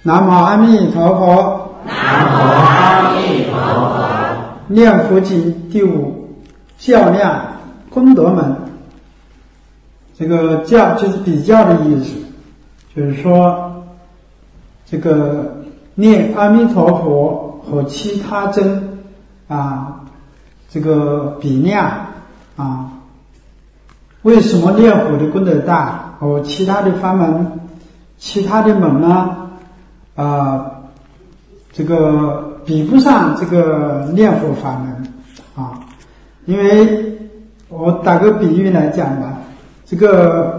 南无阿弥陀佛。 南无阿弥陀佛。 念佛经第5，较量功德门。这个较就是比较的意思，就是说这个念阿弥陀佛和其他真这个比量为什么念佛的功德大，和其他的法门、其他的门呢？这个比不上这个念佛法门因为我打个比喻来讲吧，这个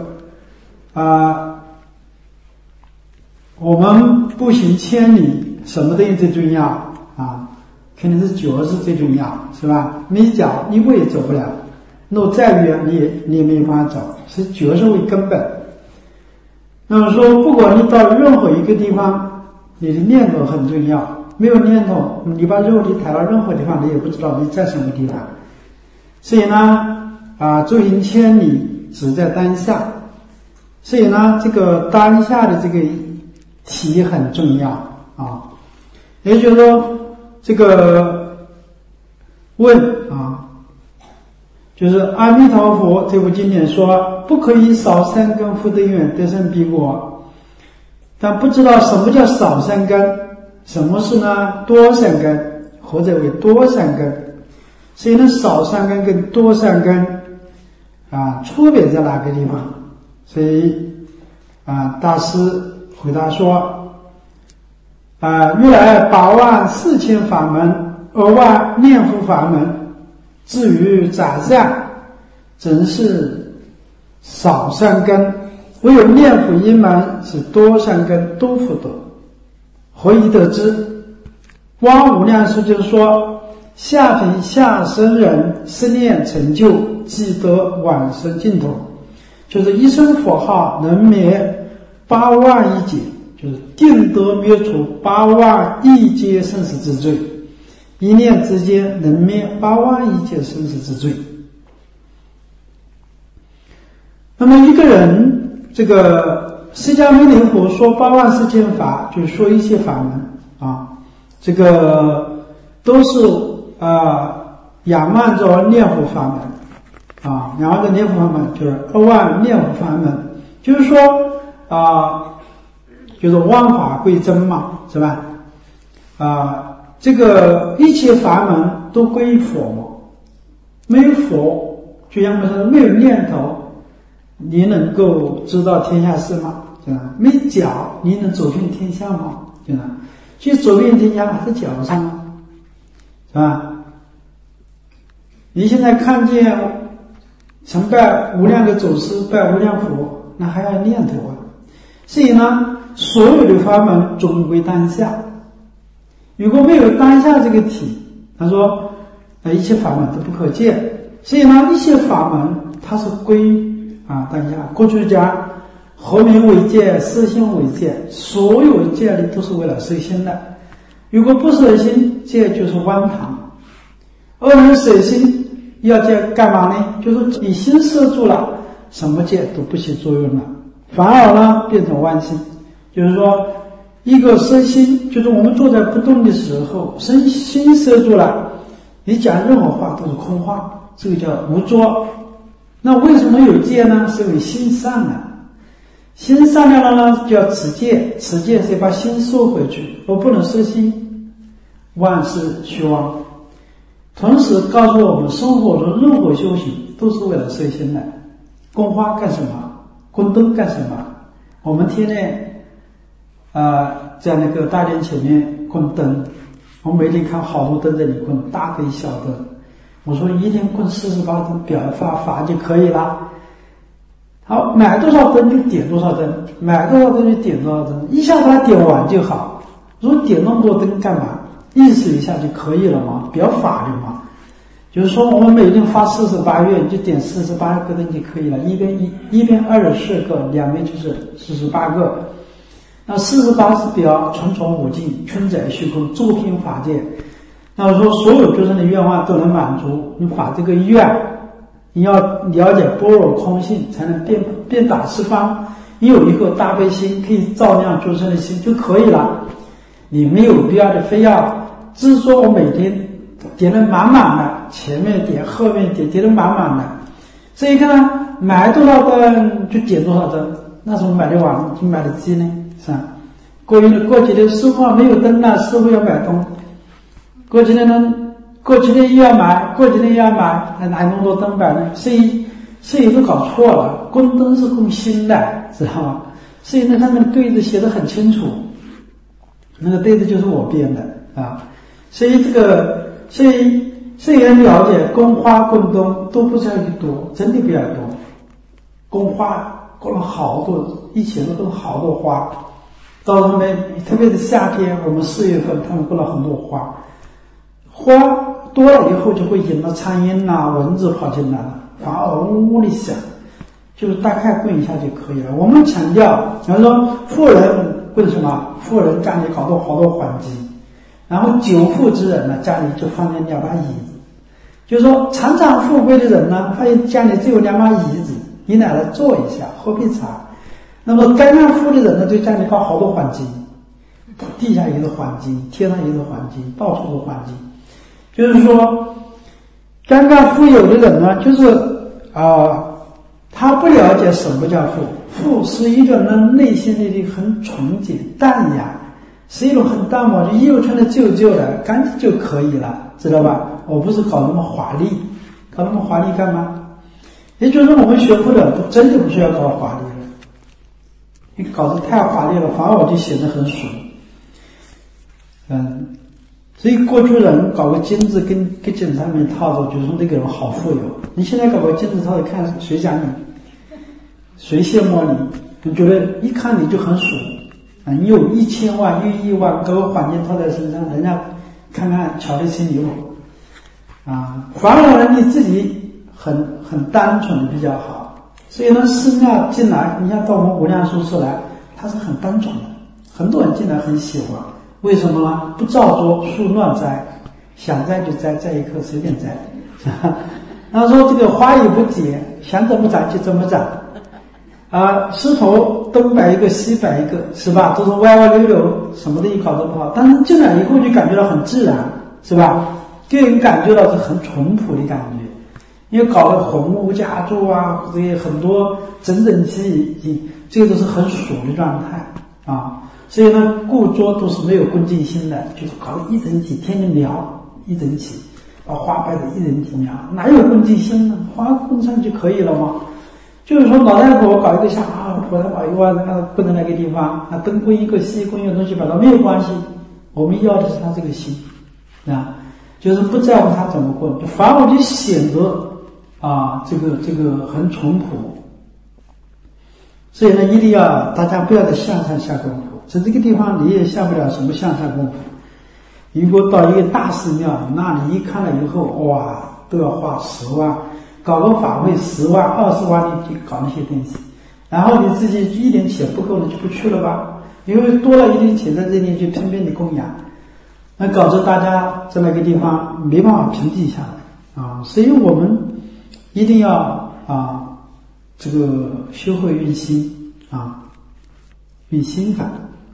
我们步行千里，什么东西最重要肯定是脚是最重要，是吧？没脚你也走不了，路再远你也没法走，是脚是为根本。那么说，不管你到任何一个地方，你的念头很重要，没有念头，你把肉体抬到任何地方，你也不知道你在什么地方。所以呢诸行千里只在当下，所以呢这个当下的这个体很重要也就是说这个问就是阿弥陀佛这部经典说不可以少三根福德愿得生彼国，但不知道什么叫少三根，什么是呢多三根，或者为多三根。所以呢少三根跟多三根区别在哪个地方？所以大师回答说如来84000法门，2万念佛法门，至于杂善真是少三根，唯有念佛一门是多三根多福德。何以得知？汪无量寿就是说，下品下生人十念成就，即得往生净土，就是一声佛号能灭8万亿劫，就是定得灭除8万亿劫生死之罪，一念之间能灭8万亿劫生死之罪。那么一个人，这个释迦牟尼佛说84000法，就是说一些法门这个都是仰望着念佛法门仰望着念佛法门，就是2万念佛法门，就是说就是万法归真嘛，是吧？这个一切法门都归于佛嘛，没有佛，就像我们说没有念头，你能够知道天下事吗？对吧？没脚，你能走遍天下吗？对吧？其实走遍天下还是脚上是吧？你现在看见成拜无量的祖师，拜无量佛，那还要念头所以呢所有的法门总归当下，如果没有当下这个体，他说一切法门都不可见。所以呢一切法门它是归当下。过去讲和名为戒，色心为戒，所有戒律都是为了摄心的，如果不摄心，戒就是荒唐。而能摄心要戒干嘛呢？就是你心摄住了，什么戒都不起作用了，反而呢变成妄心。就是说一个摄心，就是我们坐在不动的时候，心摄住了，你讲任何话都是空话，这个叫无作。那为什么有戒呢？是因为心善了，心善良了呢，就要持戒，持戒是把心收回去，而不能摄心，万事虚妄。同时告诉我们，生活中任何修行都是为了摄心的。供花干什么？供灯干什么？我们天天在那个大殿前面供灯，我每天看好多灯在里供，大灯小灯。我说一天供48灯，表发法就可以了。好，买多少灯就点多少灯，买多少灯就点多少灯，一下把它点完就好。如果点那么多灯干嘛？意思一下就可以了嘛，表法的嘛。就是说我们每天发48愿，就点48个灯就可以了，一边24个，两边就是48个。那48是表重重无尽，春载虚空，诸品法界。那么说所有众生的愿望都能满足，你发这个愿，你要了解般若空性，才能遍打十方， 你有一颗大悲心，可以照亮众生的心就可以了。你没有必要的非要只说我每天点得满满的，前面点后面点得满满的，这一看买多少灯就点多少灯，那怎么买得完就买得起呢？是吧？过几天师傅没有灯了，师傅要买灯，过几天又要买，过几天又要买，还拿那么多灯摆呢？所以都搞错了，供灯是供心的，知道吗？所以那上面的对子写得很清楚，那个对子就是我编的啊。所以人了解供花供灯都不是要去多，真的不要多。供花供了好多，以前都供好多花，到后面特别是夏天，我们4月份他们供了很多花，花多了以后就会引到苍蝇呐、蚊子跑进来了，反而嗡嗡的响，就是大概供一下就可以了。我们强调，比方说富人供什么？富人家里好多环境，然后久富之人呢，家里就放点2把椅子。就是说常常富贵的人呢，发现家里只有2把椅子，你拿来坐一下喝杯茶。那么刚刚富的人呢，对家里搞好多环境，地下也是环境，天上也是环境，到处是环境。就是说刚刚富有的人呢，就是他不了解什么叫富。富是一种人内心里的很纯洁淡雅，是一种很淡漠，就衣服穿的旧的干净就可以了，知道吧？我不是搞那么华丽，搞那么华丽干嘛？也就是说我们学富的真的不需要搞华丽了，你搞得太华丽了，反而我就显得很俗。所以过去人搞个金子跟颈上面套着，就是说那个人好富有。你现在搞个金子套着，看谁讲你，谁羡慕你？你觉得一看你就很俗啊！你有1000万、1万，搞个环境套在身上，人家看看瞧得起你不？反而你自己很单纯的比较好。所以呢，寺庙进来，你像到我们无量宿舍来，它是很单纯的，很多人进来很喜欢。为什么呢？不照做，树乱栽，想栽就栽一棵随便栽。他说这个花也不结，想怎么长就怎么长。石头东摆一个西摆一个，是吧？都是歪歪扭扭，什么东西搞得不好。但是进来以后就感觉到很自然，是吧？给人感觉到是很淳朴的感觉。因为搞得红屋家住啊，这些很多整齐，这个都是很俗的状态啊。所以呢，故桌都是没有恭敬心的，就是搞得一整齐，天天描一整齐，把花摆的一整齐描，哪有恭敬心呢？花供上就可以了吗？就是说老太婆搞一个像菩萨保佑啊，供在那个地方，东供一个西供一个东西，把它没有关系，我们要的是他这个心就是不在乎他怎么供，就反而就显得这个很淳朴。所以呢，一定要大家不要在向上下功夫。在这个地方你也下不了什么向上功夫。如果到一个大寺庙，那你一看了以后，哇，都要花10万，搞个法会10万、20万，你去搞那些东西，然后你自己一点钱不够了就不去了吧？因为多了一点钱在这里就拼命的供养，那搞得大家在那个地方没办法平静下来所以我们一定要这个修会运心运心法。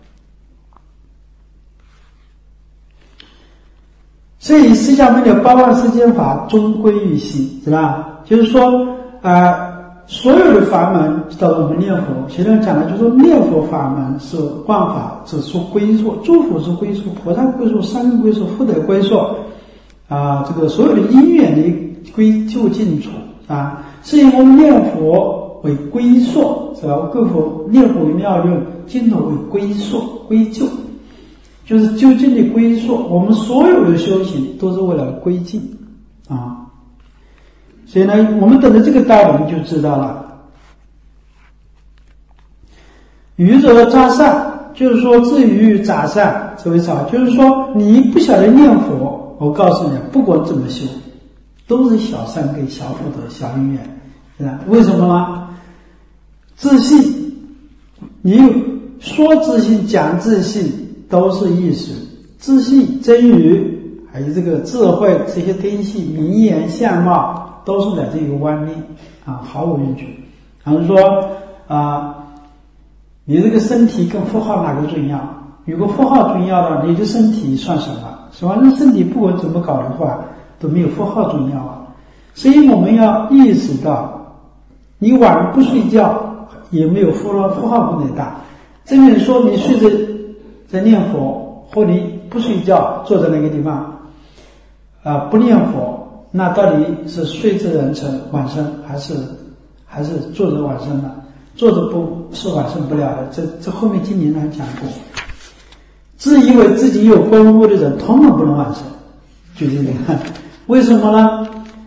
所以释迦牟尼的8万世间法终归于心，是吧？就是说所有的法门到我们念佛，前面讲的就是说念佛法门是万法只说归宿，诸佛是归宿，菩萨归宿，三人归宿，福德归宿这个所有的因缘的归就近处是以我们念佛为归宿，是吧？各佛念佛为妙用，净土为归宿归就，就是究竟的归宿。我们所有的修行都是为了归尽所以呢，我们等着这个道理就知道了。愚者杂善，就是说至于杂善，这为啥？就是说你不晓得念佛，我告诉你，不管怎么修，都是小善根、小福德、小因缘，是吧？为什么呢？自信，你说自信、讲自信都是意思，自信、真语，还有这个智慧，这些东西、名言、相貌，都是在这个观念毫无依据。比如说你这个身体跟佛号哪个重要？如果佛号重要了，你的身体算什么？是吧？那身体不管怎么搞的话，都没有佛号重要啊。所以我们要意识到，你晚上不睡觉也没有佛号功能大。这个说你睡着在念佛，或你不睡觉坐在那个地方不念佛，那到底是睡着人成晚生，还是坐着晚生呢？坐着不是晚生不了的。这后面经典上讲过，自以为自己有功夫的人，统统不能晚生。就这个，为什么呢？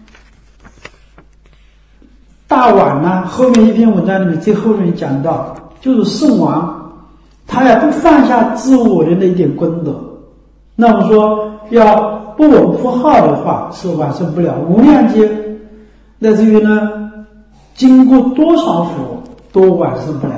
大碗呢，后面一篇文章里面最后面讲到，就是圣王，他也不放下自我的那一点功德。那我们说要不闻佛号的话，是晚生不了。无量劫乃至于呢，经过多少佛都晚生不了，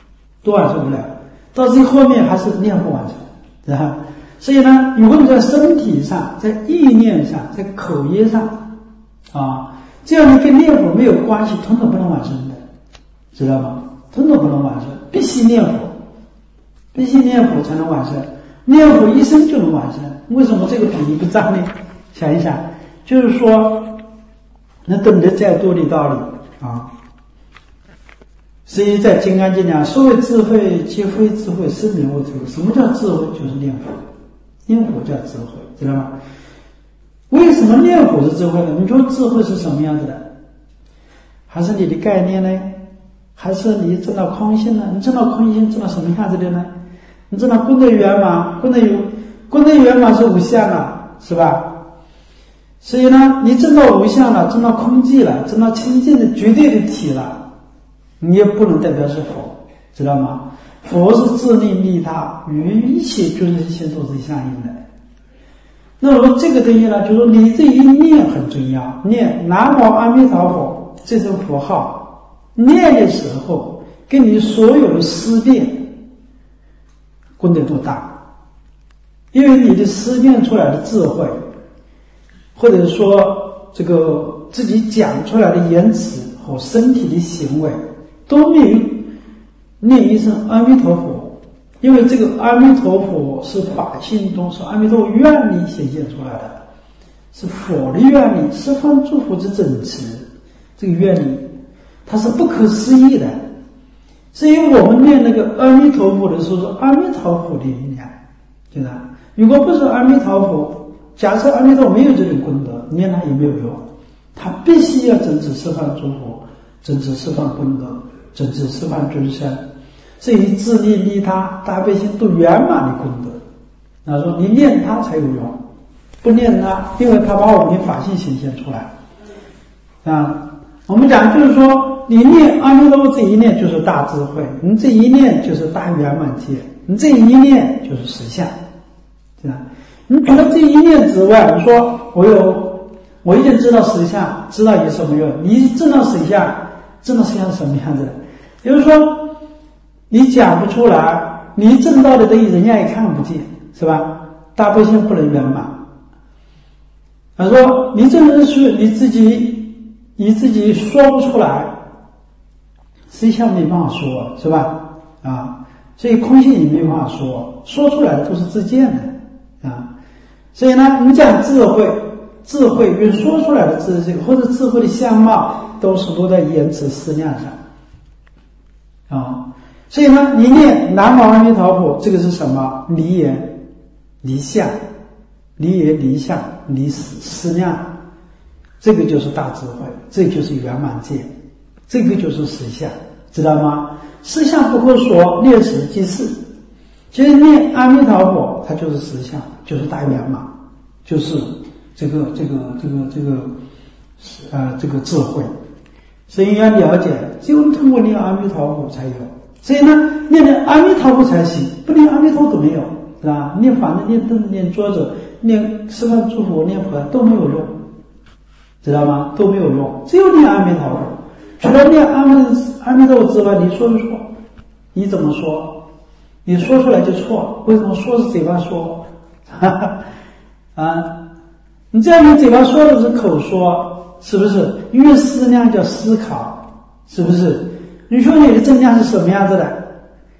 到最后面还是念佛晚生，对吧？所以呢，如果你在身体上、在意念上、在口业上这样你跟念佛没有关系，统统不能往生的，知道吗？统统不能往生，必须念佛，必须念佛才能往生。念佛一生就能往生，为什么这个比喻不彰呢？想一想，就是说，能懂得再多的道理所以在《金刚经》讲，所谓智慧，皆非智慧，是名为智慧。什么叫智慧？就是念佛，念佛叫智慧，知道吗？为什么念佛是智慧呢？你说智慧是什么样子的？还是你的概念呢？还是你证到空性呢？你证到空性，证到什么样子的呢？你证到功德圆满，功德圆满是无相了，是吧？所以呢，你证到无相了，证到空寂了，证到清净的绝对的体了，你也不能代表是佛，知道吗？佛是自利利他，与一切诸事性都是相应的。那么这个东西呢，就是说你这一念很重要，念南无阿弥陀佛这声佛号，念的时候跟你所有的思辨功德多大，因为你的思辨出来的智慧，或者说这个自己讲出来的言辞和身体的行为，都没有念一声阿弥陀佛。因为这个阿弥陀佛是法性中，是阿弥陀愿力显现出来的，是佛的愿力，十方诸佛之真实，这个愿力它是不可思议的。所以我们念那个阿弥陀佛的时候，是阿弥陀佛的力量，对吧？如果不是阿弥陀佛，假设阿弥陀佛没有这种功德，念它也没有用，他必须要真知十方诸佛，真知十方功德，真知十方众生，所以自利利他，大悲心都圆满的功德。他说你念它才有用，不念它，因为它把我们的法性显现出来我们讲就是说，你念阿弥陀佛这一念就是大智慧，你这一念就是大圆满界，你这一念就是实相，对吧？你除了这一念之外，你说我已经知道实相，知道有什么用？你知道实相，知道实相是什么样子的？也就是说，你讲不出来，你证到的东西人家也看不见，是吧？大悲心不能圆满。他说你这人是你自己说不出来，实相没办法说，是吧？所以空性也没办法说出来的都是自见的所以呢，你讲智慧与说出来的智慧或者智慧的相貌，都是落在言辞思量上所以呢，你念南无阿弥陀佛，这个是什么？离言离相，离言离相离思量，这个就是大智慧，这就是圆满界，这个就是实相，知道吗？实相不可说，念实即是。其实念阿弥陀佛，它就是实相，就是大圆满，就是这个智慧。所以要了解，只有通过念阿弥陀佛才有。所以呢，念阿弥陀佛才行，不念阿弥陀佛都没有，是吧？念法子、念凳子、念桌子、念十方诸佛、念佛都没有用，知道吗？都没有用，只有念阿弥陀佛。除了念阿弥陀佛之外，你说不说？你怎么说？你说出来就错了，为什么说是嘴巴说？你这样你嘴巴说的是口说，是不是？因为思量叫思考，是不是？你说你的正量是什么样子的？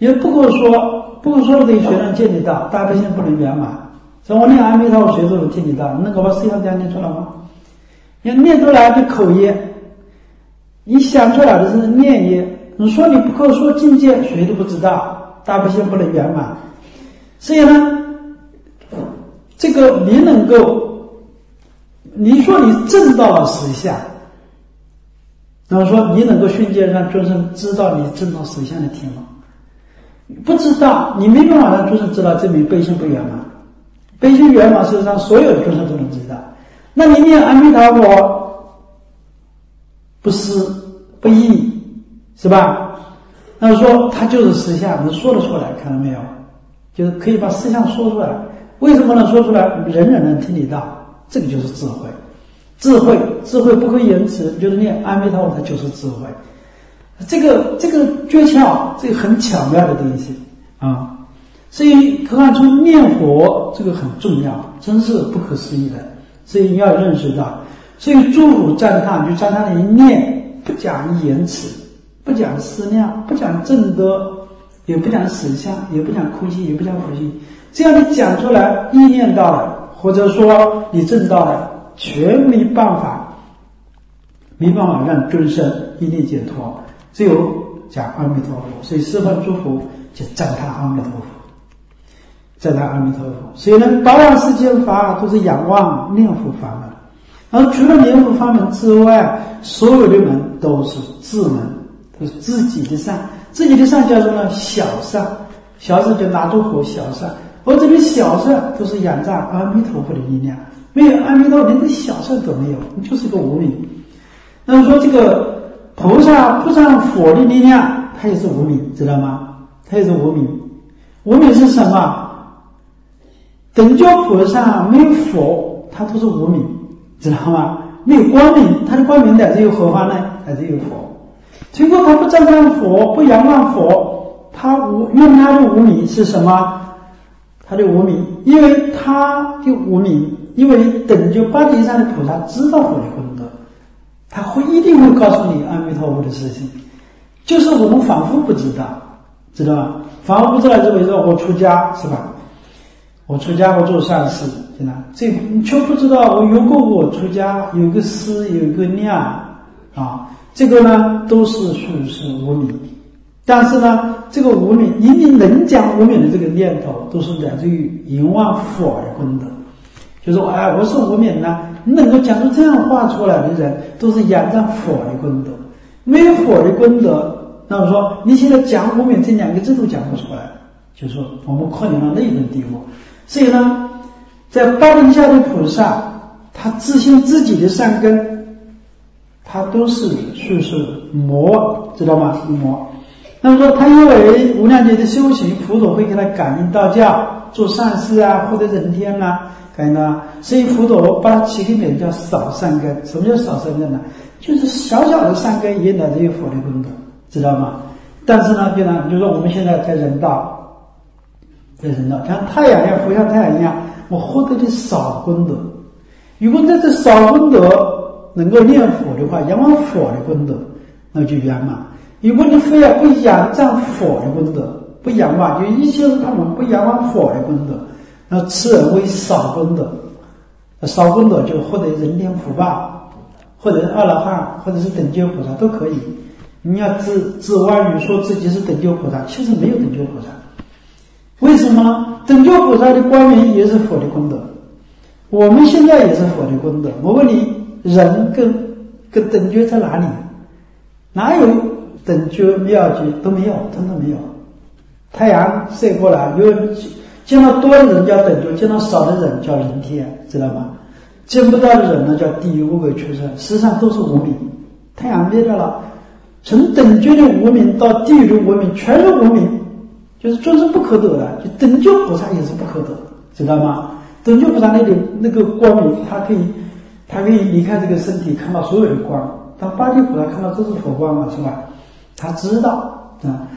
因为不够说的这个学生见得到，大悲心不能圆满。所以我念阿弥陀佛学都能听得到，能够把思想这样念出来吗？你念出来的口业，你想出来的是念业。你说你不够说境界，谁都不知道，大悲心不能圆满。所以呢，这个你能够，你说你证到了实相，然后说你能够训诫让众生知道你证到实相的题吗？不知道，你没办法让众生知道，证明悲心不圆满。悲心圆满，事实上所有的众生都能知道。那你念阿弥陀佛，不思不义，是吧？那说他就是实相，能说得出来，看到没有？就是可以把实相说出来。为什么能说出来？人人能听得到，这个就是智慧。智慧不可言辞，就是念阿弥陀佛，它就是智慧。这个诀窍，这个很巧妙的东西啊。所以看出念佛这个很重要，真是不可思议的。所以你要认识到，所以诸佛赞叹，就赞叹你念不讲言辞，不讲思量，不讲正德，也不讲实相，也不讲空性，也不讲佛性。这样你讲出来，意念到了，或者说你证到了，全没办法让众生一念解脱，只有讲阿弥陀佛。所以十方诸佛就赞叹阿弥陀佛，赞叹阿弥陀佛。所以呢，八万世间法都是仰望念佛法门，而除了念佛法门之外，所有的门都是自门，都是自己的善。自己的善叫做呢小善，小善就拿住佛小善。而这个小善都是仰仗阿弥陀佛的力量，没有阿弥陀佛连个小善都没有，你就是个无名。那么说这个菩萨不上佛的力量，它也是无名，知道吗？它也是无名。无名是什么？等觉菩萨没有佛，它都是无名，知道吗？没有光明，它的光明乃至于何方呢？乃至于佛。结果他不赞叹佛，不仰望佛，他用他的无名是什么？他的无名，因为他的无名，因为等觉八地上的菩萨知道佛的功德，他一定会告诉你阿弥陀佛的事情，就是我们仿佛不知道，知道吧？仿佛不知道，就比如说我出家，是吧？我出家，我做善事，真的，这你却不知道我我出家有个思，有一个量啊，这个呢都是属是无名。但是呢，这个无名，一定能讲无名的这个念头，都是来自于仰望佛的功德。就是说，我是无名呢，你能够讲出这样话出来的人，都是仰仗佛的功德。没有佛的功德，那么说你现在讲无名这两个字都讲不出来，就是说我们可怜到那种地步。所以呢，在八地下的菩萨，他自信自己的善根，他都是魔，知道吗？是魔。那么说，他因为无量劫的修行，佛陀会给他感应道教，做善事啊，获得人天啊，感应到，所以佛陀把它起个名叫少善根。什么叫少善根呢？就是小小的善根也乃至于佛的功德，知道吗？但是呢，比如说我们现在在人道，像太阳一样，佛像太阳一样，我获得的少功德。如果在这少功德能够念佛的话，仰望佛的功德，那就圆满。如果你非要不仰仗佛的功德，不仰望，就一切他们不仰望佛的功德，那此人为少功德，少功德就获得人天福报，或者是阿罗汉，或者是等觉菩萨都可以。你要自妄语说自己是等觉菩萨，其实没有等觉菩萨。为什么呢？等觉菩萨的光明也是佛的功德，我们现在也是佛的功德。我问你，人跟等觉在哪里？哪有等觉妙觉？都没有，真的没有。太阳晒过来，见到多的人叫等觉，见到少的人叫人天，知道吗？见不到的人呢叫地狱恶鬼畜生，实际上都是无明。太阳灭掉了，从等觉的无明到地狱的无明，全是无明，就是众生不可得的。就等觉菩萨也是不可得，知道吗？等觉菩萨那个光明，他可以离开这个身体，看到所有的光。当八地菩萨看到这是佛光了，是吧？他知道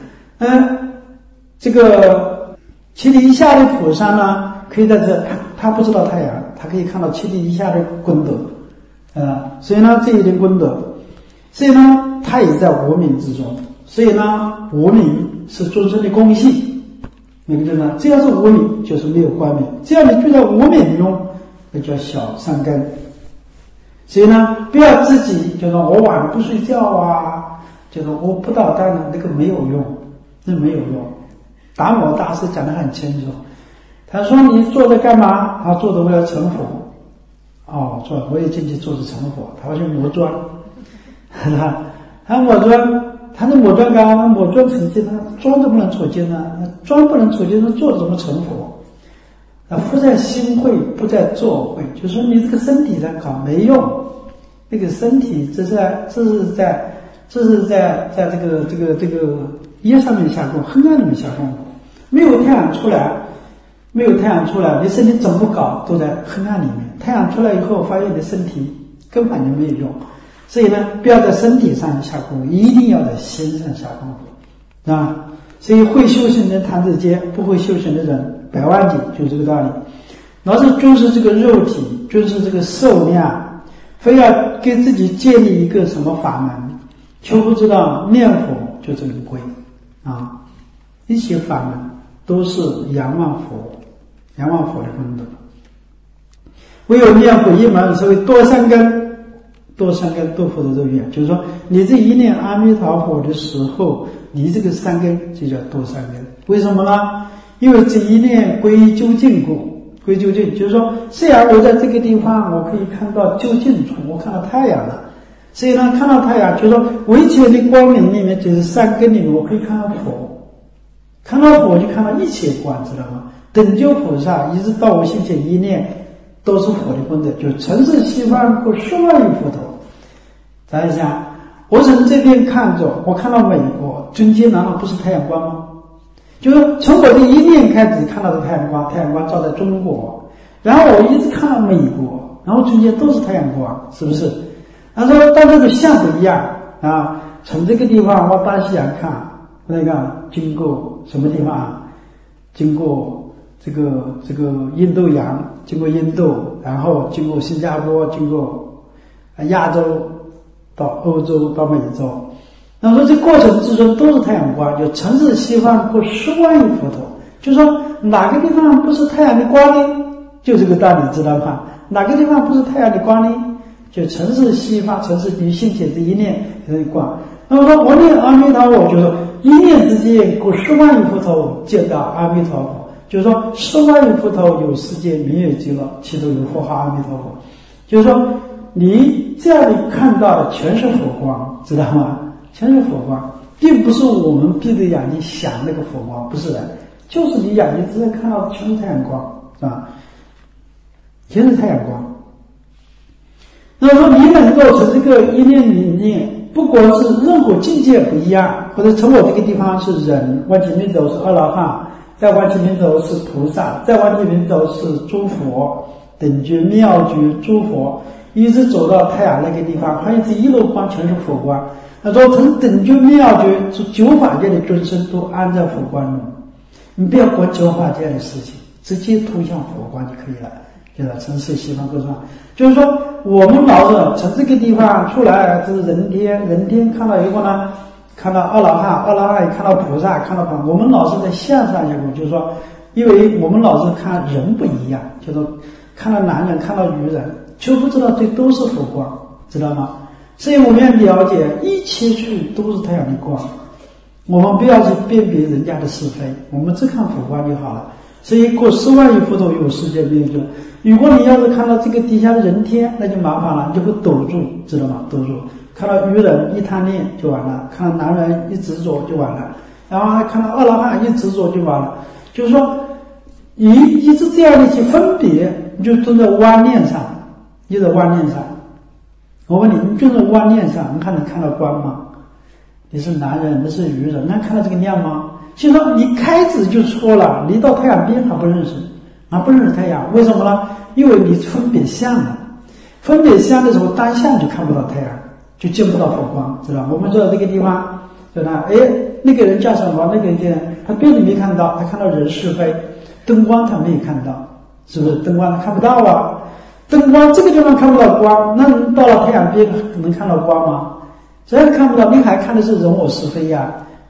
这个七地以下的菩萨呢，可以在这，他不知道太阳，他可以看到七地以下的功德，所以呢这一点功德，所以呢他也在无明之中，所以呢无明是众生的共性。每个人呢，只要是无明，就是没有光明。只要你住在无明中，那叫小善根。所以呢，不要自己就说我晚上不睡觉啊，就说我不捣蛋了，那个没有用，那没有用。达摩大师讲得很清楚，他说你坐着干嘛？他坐着为了成佛。哦，坐我也进去坐着成佛。他去磨砖，他磨砖，他那磨砖干磨砖成金，他砖怎么能成金呢？砖不能成金，那坐着怎么成佛？夫在心会，不在坐会，就说你这个身体在搞没用，那个身体这是在这个夜上面下功，黑暗里面下功夫，没有太阳出来，你身体怎么搞都在黑暗里面。太阳出来以后，发现你的身体根本就没有用，所以呢，不要在身体上下功夫，一定要在心上下功夫，啊。所以会修行的人弹指间，不会修行的人百万斤，就这个道理。老是尊视这个肉体，尊视这个寿量，非要给自己建立一个什么法门，却不知道念佛就这么归啊！一切法门都是仰望佛的功德。唯有念佛一门，所谓多善根多佛的这愿，就是说你这一念阿弥陀佛的时候，你这个善根就叫多善根。为什么呢？因为这一念归究竟故，归究竟就是说，虽然我在这个地方我可以看到究竟处，我看到太阳了，所以呢，看到太阳就是说我一切的光明里面，就是善根里面，我可以看到佛，看到佛就看到一切光，知道吗？等觉菩萨一直到我心前一念都是佛的功德，就尘世西方过10万亿佛头。大家想，我从这边看着，我看到美国，中间难道不是太阳光吗？就是从我这一念开始看到的太阳光，太阳光照在中国，然后我一直看到美国，然后中间都是太阳光，是不是？他说但这个像不一样啊，从这个地方往大西洋看，那个经过什么地方啊？经过这个印度洋，经过印度，然后经过新加坡，经过亚洲到欧洲到美洲。那么说这过程之中都是太阳光，就尘世西方过10万亿佛头，就是说哪个地方不是太阳的光呢？就这个道理，知道吗？哪个地方不是太阳的光呢？就尘世西方，尘世你心前这一念这一光。那么说我念阿弥陀佛，就是说一念之间过10万亿佛头见到阿弥陀佛，就是说10万亿佛头有世界名有极乐，其中有佛号阿弥陀佛。就是说你这样的看到的全是佛光，知道吗？全是佛光，并不是我们闭着眼睛想那个佛光，不是的，就是你眼睛直接看到全是太阳光，是吧？全是太阳光。那么说你能够从这个一念里面，不管是任何境界不一样，或者从我这个地方是人，往前面走是阿罗汉，再往前面走是菩萨，再往前面走是诸佛等觉妙觉诸佛，一直走到太阳那个地方，发现这一路光全是佛光。他说从等觉妙觉是9法界的众生都安在佛光中，你不要管9法界的事情，直接图像佛光就可以了，就是尘世西方各方。就是说我们老是从这个地方出来，这是人天看到以后呢，看到阿罗汉也看到菩萨，看到佛，我们老是在向上下过，就是说因为我们老是看人不一样，就是看到男人看到女人，却不知道这都是佛光，知道吗？所以我们要了解一切处都是太阳的光，我们不要去辨别人家的是非，我们只看佛光就好了。所以过10万亿佛头有世界名有极乐。如果你要是看到这个底下的人天，那就麻烦了，你就会堵住，知道吗？堵住。看到愚人一贪恋就完了，看到男人一执着就完了，然后还看到阿罗汉一执着就完了。就是说你一直这样的去分别，你就蹲在妄念上，一直妄念上。我问你，你蹲在妄念上，你看到光吗？你是男人，你是愚人，那看到这个亮吗？就说你开始就错了，你到太阳边还不认识，不认识太阳，为什么呢？因为你分别相了，分别相的时候单相就看不到太阳，就见不到佛光，知道吗？我们坐在这个地方，对吧？那个人叫什么？那个人他别的没看到，他看到人是非，灯光他没有看到，是不是？灯光他看不到啊。灯光这个地方看不到光，那你到了太阳边能看到光吗？虽然看不到，你还看的是人我是非呀。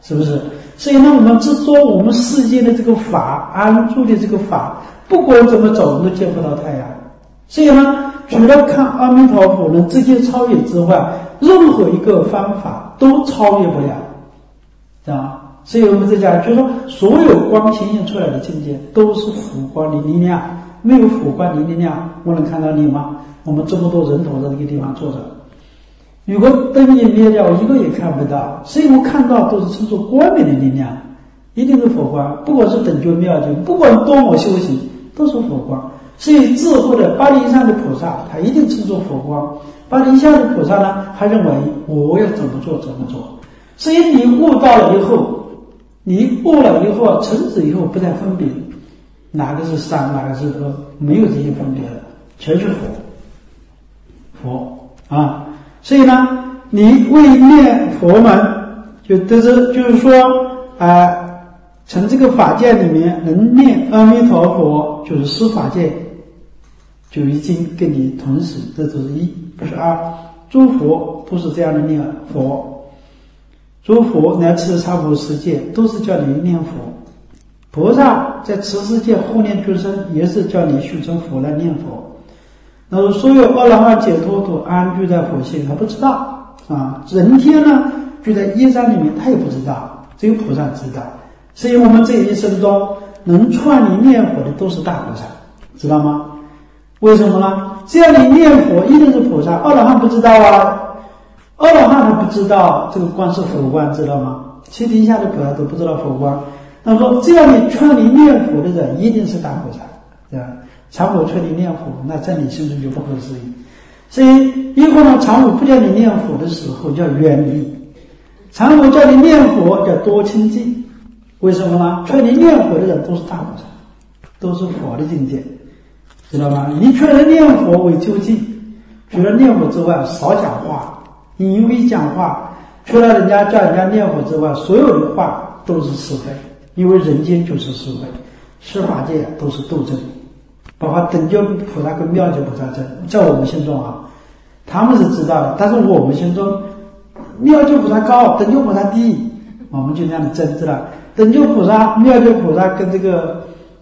是不是？所以呢，我们执着我们世间的这个法，安住的这个法，不管怎么走，我们都见不到太阳。所以呢，除了看阿弥陀佛能直接超越之外，任何一个方法都超越不了，知道吗？所以我们在讲，就是说，所有光显现出来的境界都是佛光的力量，没有佛光的力量，我能看到你吗？我们这么多人头在这个地方坐着，如果灯也灭掉，一个也看不到。所以我看到都是称作光明的力量，一定是佛光。不管是等觉妙觉，不管多么修行，都是佛光。所以智慧的八地以上的菩萨，他一定称作佛光；八地以下的菩萨呢，他认为我要怎么做怎么做。所以你悟到了以后，你悟了以后，成子以后不再分别哪个是善，哪个是恶，没有这些分别的，全是佛啊。所以呢，你为念佛门，就是说从这个法界里面能念阿弥陀佛，就是十法界就已经跟你同时，这就是一，不是二。诸佛都是这样的念佛，诸佛乃至娑婆世界都是叫你念佛，菩萨在此世界后念诸生也是叫你修成佛来念佛。那么所有阿罗汉解脱都安居在佛性，他不知道啊。人天呢就在业障里面，他也不知道，只有菩萨知道。所以我们这一生中能串你念佛的都是大菩萨，知道吗？为什么呢？只要你念佛一定是菩萨，阿罗汉不知道啊，阿罗汉他不知道这个光是佛光，知道吗？七地以下的菩萨都不知道佛光。那么说只要你串你念佛的人一定是大菩萨，对吧？常我劝你念佛，那在你心中就不合时宜。所以以后呢，常我不叫你念佛的时候叫远离，常我叫你念佛叫多亲近。为什么呢？劝你念佛的人都是大菩萨，都是佛的境界，知道吗？你劝人念佛为究竟，除了念佛之外少讲话，你因为讲话，除了人家叫人家念佛之外，所有的话都是是非，因为人间就是是非，十法界都是斗争，包括等觉菩萨跟妙觉菩萨争，在我们心中啊，他们是知道的，但是我们心中妙觉菩萨高，等觉菩萨低，我们就这样的争，知道？等觉菩萨、妙觉菩萨跟这个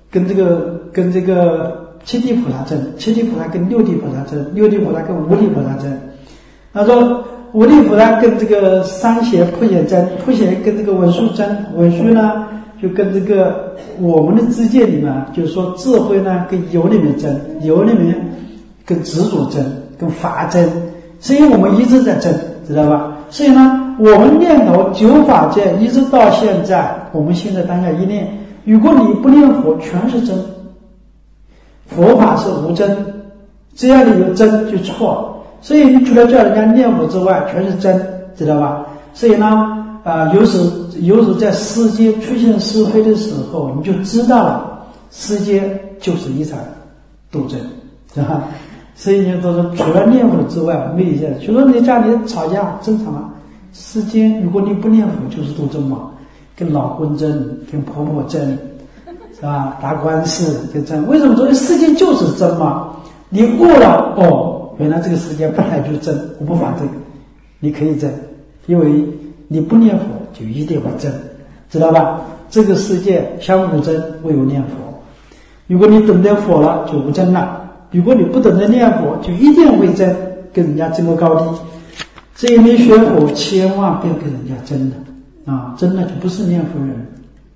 七地菩萨争，七地菩萨跟六地菩萨争，六地菩萨跟五地菩萨争。他说五地菩萨跟这个三邪普贤争，普贤跟这个文殊争，文殊呢就跟这个我们的知见里面，就是说智慧呢跟有里面争，有里面跟执着争，跟法争，所以我们一直在争，知道吧？所以呢，我们念头九法界一直到现在，我们现在当下一念，如果你不念佛，全是真。佛法是无真，只要你有真就错。所以你除了叫人家念佛之外，全是真，知道吧？所以呢，有时在世间出现是非的时候，你就知道了，世间就是一场斗争，是吧？所以你都说，除了念佛之外，没有一些。就说你家里吵架正常啊，世间如果你不念佛，就是斗争嘛，跟老公争，跟婆婆争，是吧？打官司就争。为什么说世间就是争嘛？你悟了哦，原来这个世界本来就争，我不反对，你可以争，因为你不念佛就一定会争，知道吧？这个世界相互争，唯有念佛。如果你懂得佛了，就无争了。如果你不懂得念佛，就一定会争，跟人家争个高低。所以你学佛千万不要跟人家争的啊，争了就不是念佛人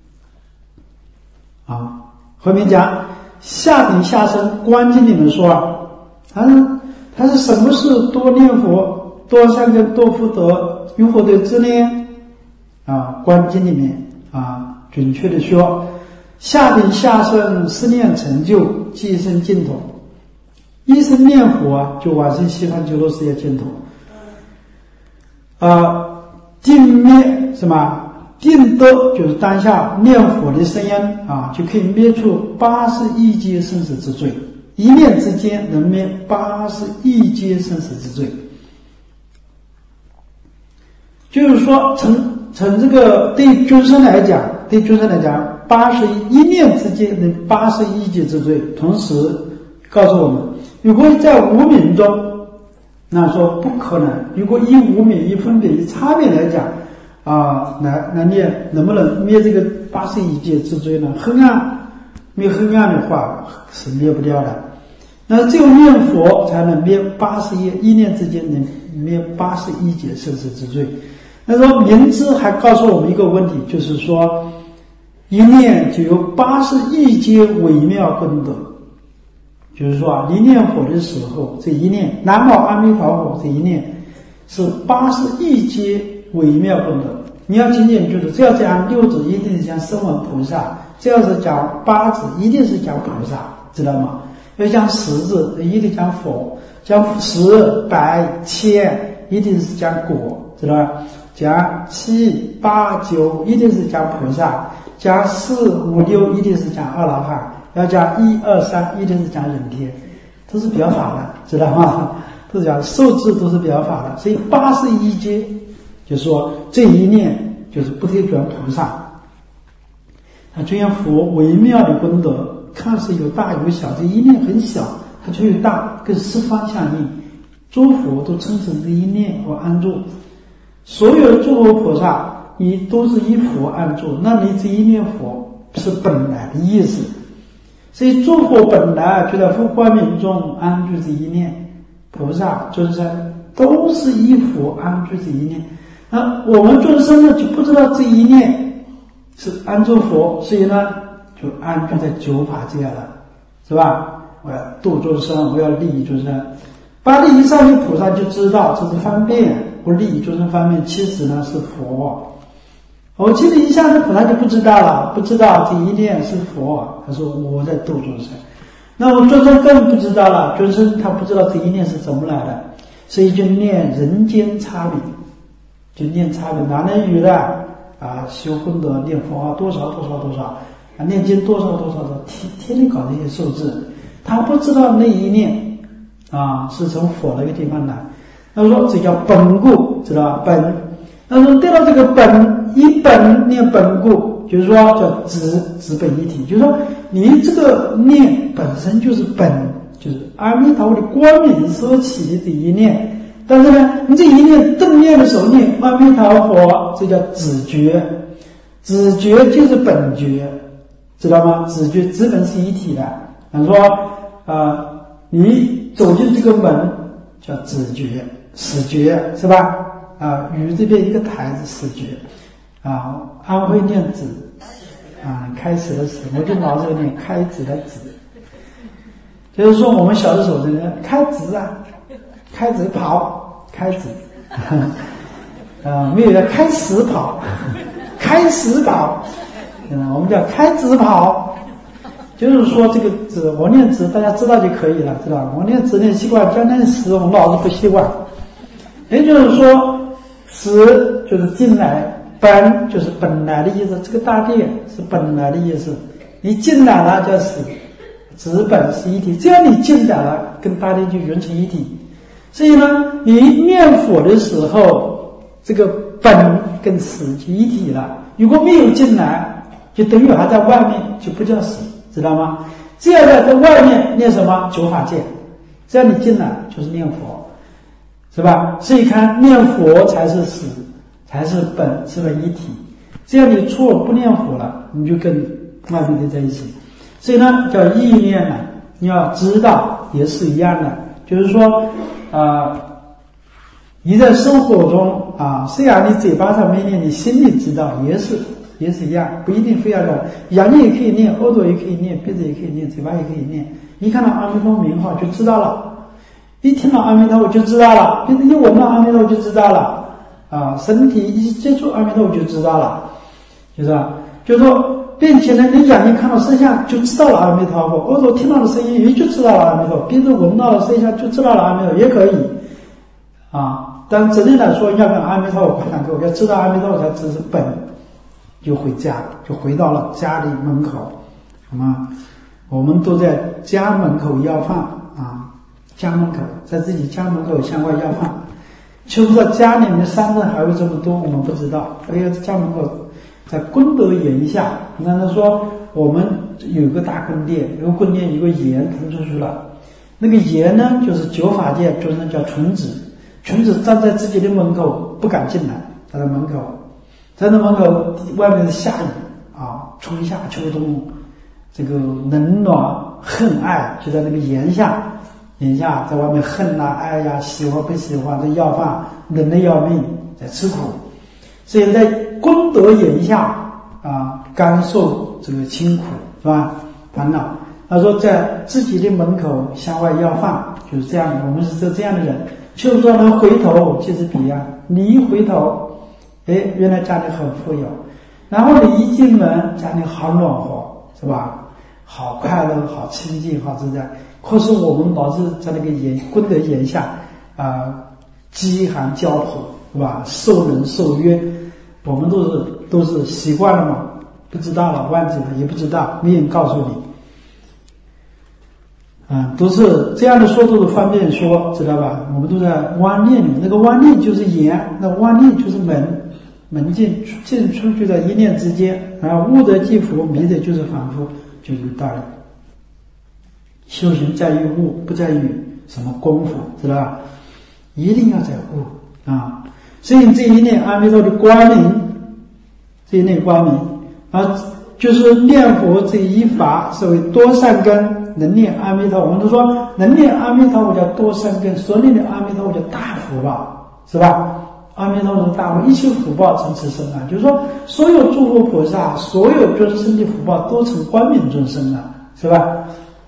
啊。后面讲下品下生观经里面说他是什么是多念佛、多善根、多福德，如何得知呢？观经里面准确的说，下品下生是念成就，即生净土。一生念佛就往生西方极乐世界净土。定灭什么？定得就是当下念佛的声音就可以灭除80亿劫生死之罪，一念之间能灭80亿劫生死之罪。就是说，从这个对众生来讲，一念之间能80亿劫之罪。同时告诉我们，如果在无明中，那说不可能。如果以无明、以分别、以差别来讲， 来念，能不能灭这个81劫之罪呢？黑暗，灭黑暗的话是灭不掉的。那只有念佛才能灭81一念之间能灭81劫生死之罪。那说明知还告诉我们一个问题，就是说一念就有81劫微妙功德。就是说你念佛的时候，这一念南无阿弥陀佛，这一念是81劫微妙功德。你要紧紧记住，只要讲6字一定是讲声闻菩萨，只要是讲8字一定是讲菩萨，知道吗？要讲10字一定讲佛，讲10、100、1000一定是讲果，知道吧？讲7、8、9一定是讲菩萨，讲4、5、6一定是讲阿罗汉，要讲1、2、3一定是讲人天，都是表法的，知道吗？都是讲受字都是表法的，所以81劫就是说这一念就是不退转菩萨。就像佛微妙的功德，看似有大有小，这一念很小，它却有大，跟十方相应。诸佛都称成这一念而安住，所有的诸佛菩萨你都是以佛安住，那你这一念佛是本来的意思。所以诸佛本来就在佛光明中安住这一念，菩萨众生都是以佛安住这一念。那我们众生呢就不知道这一念是安住佛，所以呢就安住在九法界了，是吧？我要度众生，我要利益众生。8利以上的菩萨就知道这是方便，我利益众生方面其实呢是佛。7利以下的菩萨就不知道了，不知道这一念是佛，他说我在度众生。那我众生更不知道了，众生他不知道这一念是怎么来的，所以就念人间差别，就念差别，男人女的修功德念佛多少念经多少天天搞这些数字，他不知道那一念是从佛那个地方来。他说这叫本故，知道吧？本，那说对到这个本，一本念本故，就是说叫直本一体，就是说你这个念本身就是本，就是阿弥陀佛的光明所起的这一念。但是呢，你这一念正念的时候念阿弥陀佛，这叫止觉，止觉就是本觉，知道吗？止觉直本是一体的。比如说你走进这个门叫止觉，始觉是吧？雨这边一个台子始觉，安徽念止，开始的始，我就老是念开止的止，就是说我们小的时候这个开止开始跑，开始没有叫开始跑，开始跑，我们叫开始跑，就是说这个止，我念止大家知道就可以了，知道吧？我念止念习惯，将念始我们老是不习惯。也就是说始就是进来，本就是本来的意思，这个大殿是本来的意思，你进来了叫始，止本是一体，只要你进来了跟大殿就圆成一体。所以呢你念佛的时候这个本跟始就一体了，如果没有进来就等于还在外面，就不叫始，知道吗？只要在外面念什么九法界，只要你进来就是念佛，是吧？所以看念佛才是始，才是本，是为一体。只要你错不念佛了，你就跟外面的在一起。所以呢叫意念呢，你要知道也是一样的，就是说你在生活中虽然你嘴巴上没念，你心里知道也是一样，不一定非要的，眼睛也可以念，耳朵也可以念，鼻子也可以念，嘴巴也可以念。一看到阿弥陀佛名号就知道了，一听到阿弥陀佛就知道了，鼻子一闻到阿弥陀佛就知道了，身体一接触阿弥陀佛就知道了，就是说，并且呢，你眼睛看到声像就知道了阿弥陀佛，耳朵听到的声音也就知道了阿弥陀佛，鼻子闻到的声像就知道了阿弥陀佛，也可以但真正来说要跟阿弥陀佛挂上钩，要知道阿弥陀佛才只是本，就回家，就回到了家里门口，好吗？我们都在家门口要饭家门口，在自己家门口向外要饭，就不知道家里面山珍还有这么多，我们不知道。还有家门口在功德岩下，你看他说我们有个大宫殿，有个宫殿有个岩腾出去了，那个岩呢就是九法界众生叫纯子，纯子站在自己的门口不敢进来，在他门口在那门口外面是下雨啊，春夏秋冬，这个冷暖恨爱就在那个檐下在外面恨呐爱呀，喜欢不喜欢，这要饭冷得要命，在吃苦，所以在功德檐下啊，甘受这个清苦，是吧？烦恼。他说在自己的门口向外要饭，就是这样的，我们是这样的人。就是说能回头就是彼岸，你一回头，原来家里很富有，然后你一进门家里好暖和，是吧？好快乐，好清净，好自在。可是我们老是在那个功德檐下饥寒交迫，是吧？受冷受约，我们都是习惯了嘛，不知道了，忘记了，也不知道，没人告诉你。都是这样的说，都是方便说，知道吧？我们都在观念里，那个观念就是言，那观念就是门进出去的一念之间，然后悟得即佛，迷的就是凡夫，就这个道理。修行在于悟，不在于什么功夫，知道吧？一定要在悟啊！所以这一念阿弥陀的光明，这一念光明就是念佛这一法是为多善根。能念阿弥陀，我们都说能念阿弥陀佛叫多善根，所念的阿弥陀佛叫大福报，是吧？阿弥陀佛大福，一切福报成此生啊！就是说，所有诸佛菩萨，所有尊生的福报都成光明尊生了，是吧？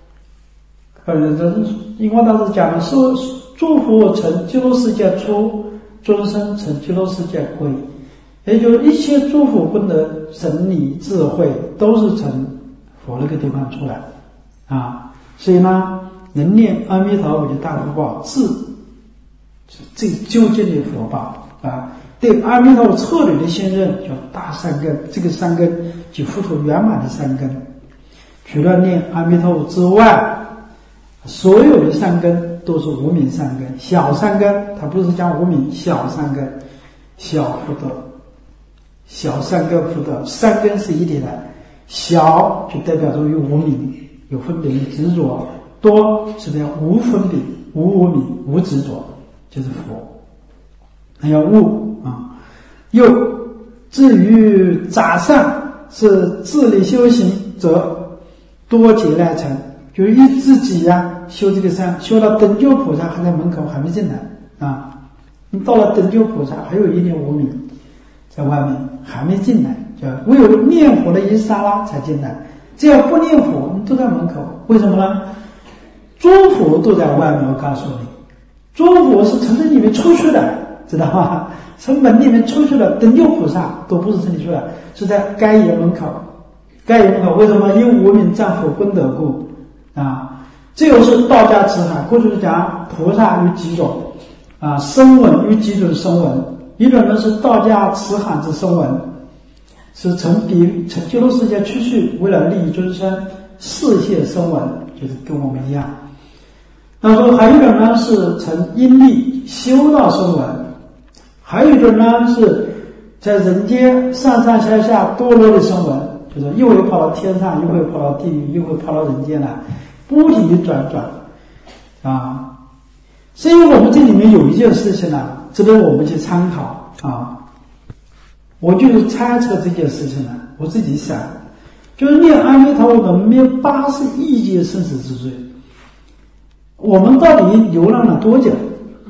印光大师讲的说，诸佛成极乐世界出，尊生成极乐世界归，也就是一切诸佛功德、神理、智慧都是从佛那个地方出来。所以呢，能念阿弥陀佛的大福报，是最究竟的佛报啊！对阿弥陀佛彻底的信任叫大善根，这个善根即佛陀圆满的善根。除了念阿弥陀佛之外，所有的善根都是无明善根，小善根，它不是讲无明，小善根，小福德，小善根福德，善根是一体的，小就代表着有无明。有分别与执着，多是这样无分别、无明、无执着，就是佛。还要悟又至于杂善是自力修行者多劫来成，就是以自己修这个善，修到等觉菩萨还在门口还没进来你到了等觉菩萨还有一念无明在外面还没进来，就唯有念佛的一刹那才进来。只要不念佛，你都在门口，为什么呢？诸佛都在外面，我告诉你，诸佛是从这里面出去的，知道吗？从门里面出去的，等觉菩萨都不是从里出来，是在该野门口。该野门口为什么？因无明障佛功德故这又是道家词海。过去讲菩萨有几种声闻有几种声闻，一种呢是道家词海之声闻。是从极乐世界出去，为了利益众生，视现声闻，就是跟我们一样。那说还有一种呢是从因力修到声闻，还有一种呢是在人间上上下下多罗的声闻，就是一会跑到天上，一会跑到地狱，一会跑到人间来，不停地转所以我们这里面有一件事情值得我们去参考我就是猜测这件事情我自己想，就是念阿弥陀佛灭80亿劫生死之罪，我们到底流浪了多久？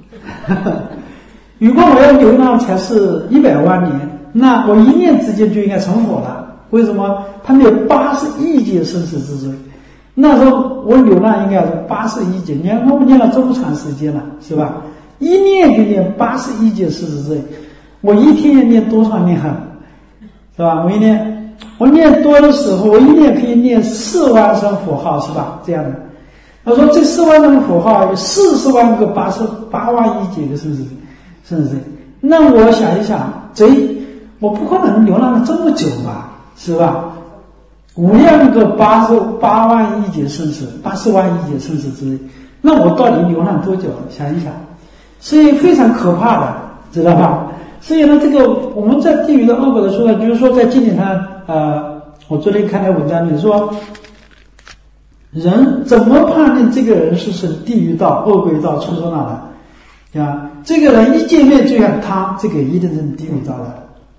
如果我要流浪才是100万年，那我一念之间就应该成佛了。为什么？他灭80亿劫生死之罪，那时候我流浪应该是80亿劫，你看我们念了这么长时间了，是吧？一念就念80亿劫生死罪。我一天要念多少念是吧？我念多的时候，我一念可以念4万声佛号，是吧？这样的。他说这4万声佛号有40万个8万亿劫的生死罪。那我想一想，我不可能流浪了这么久吧，是吧？5万个8万亿劫生死，80万亿劫生死之罪，那我到底流浪多久？想一想，所以非常可怕的，知道吧？所以呢，这个我们在地狱的恶果的说呢，就是说在经典上，我昨天看的文章里说，人怎么判定这个人是地狱道、恶鬼道、畜生道的？这个人一见面就想他，这个一定是地狱道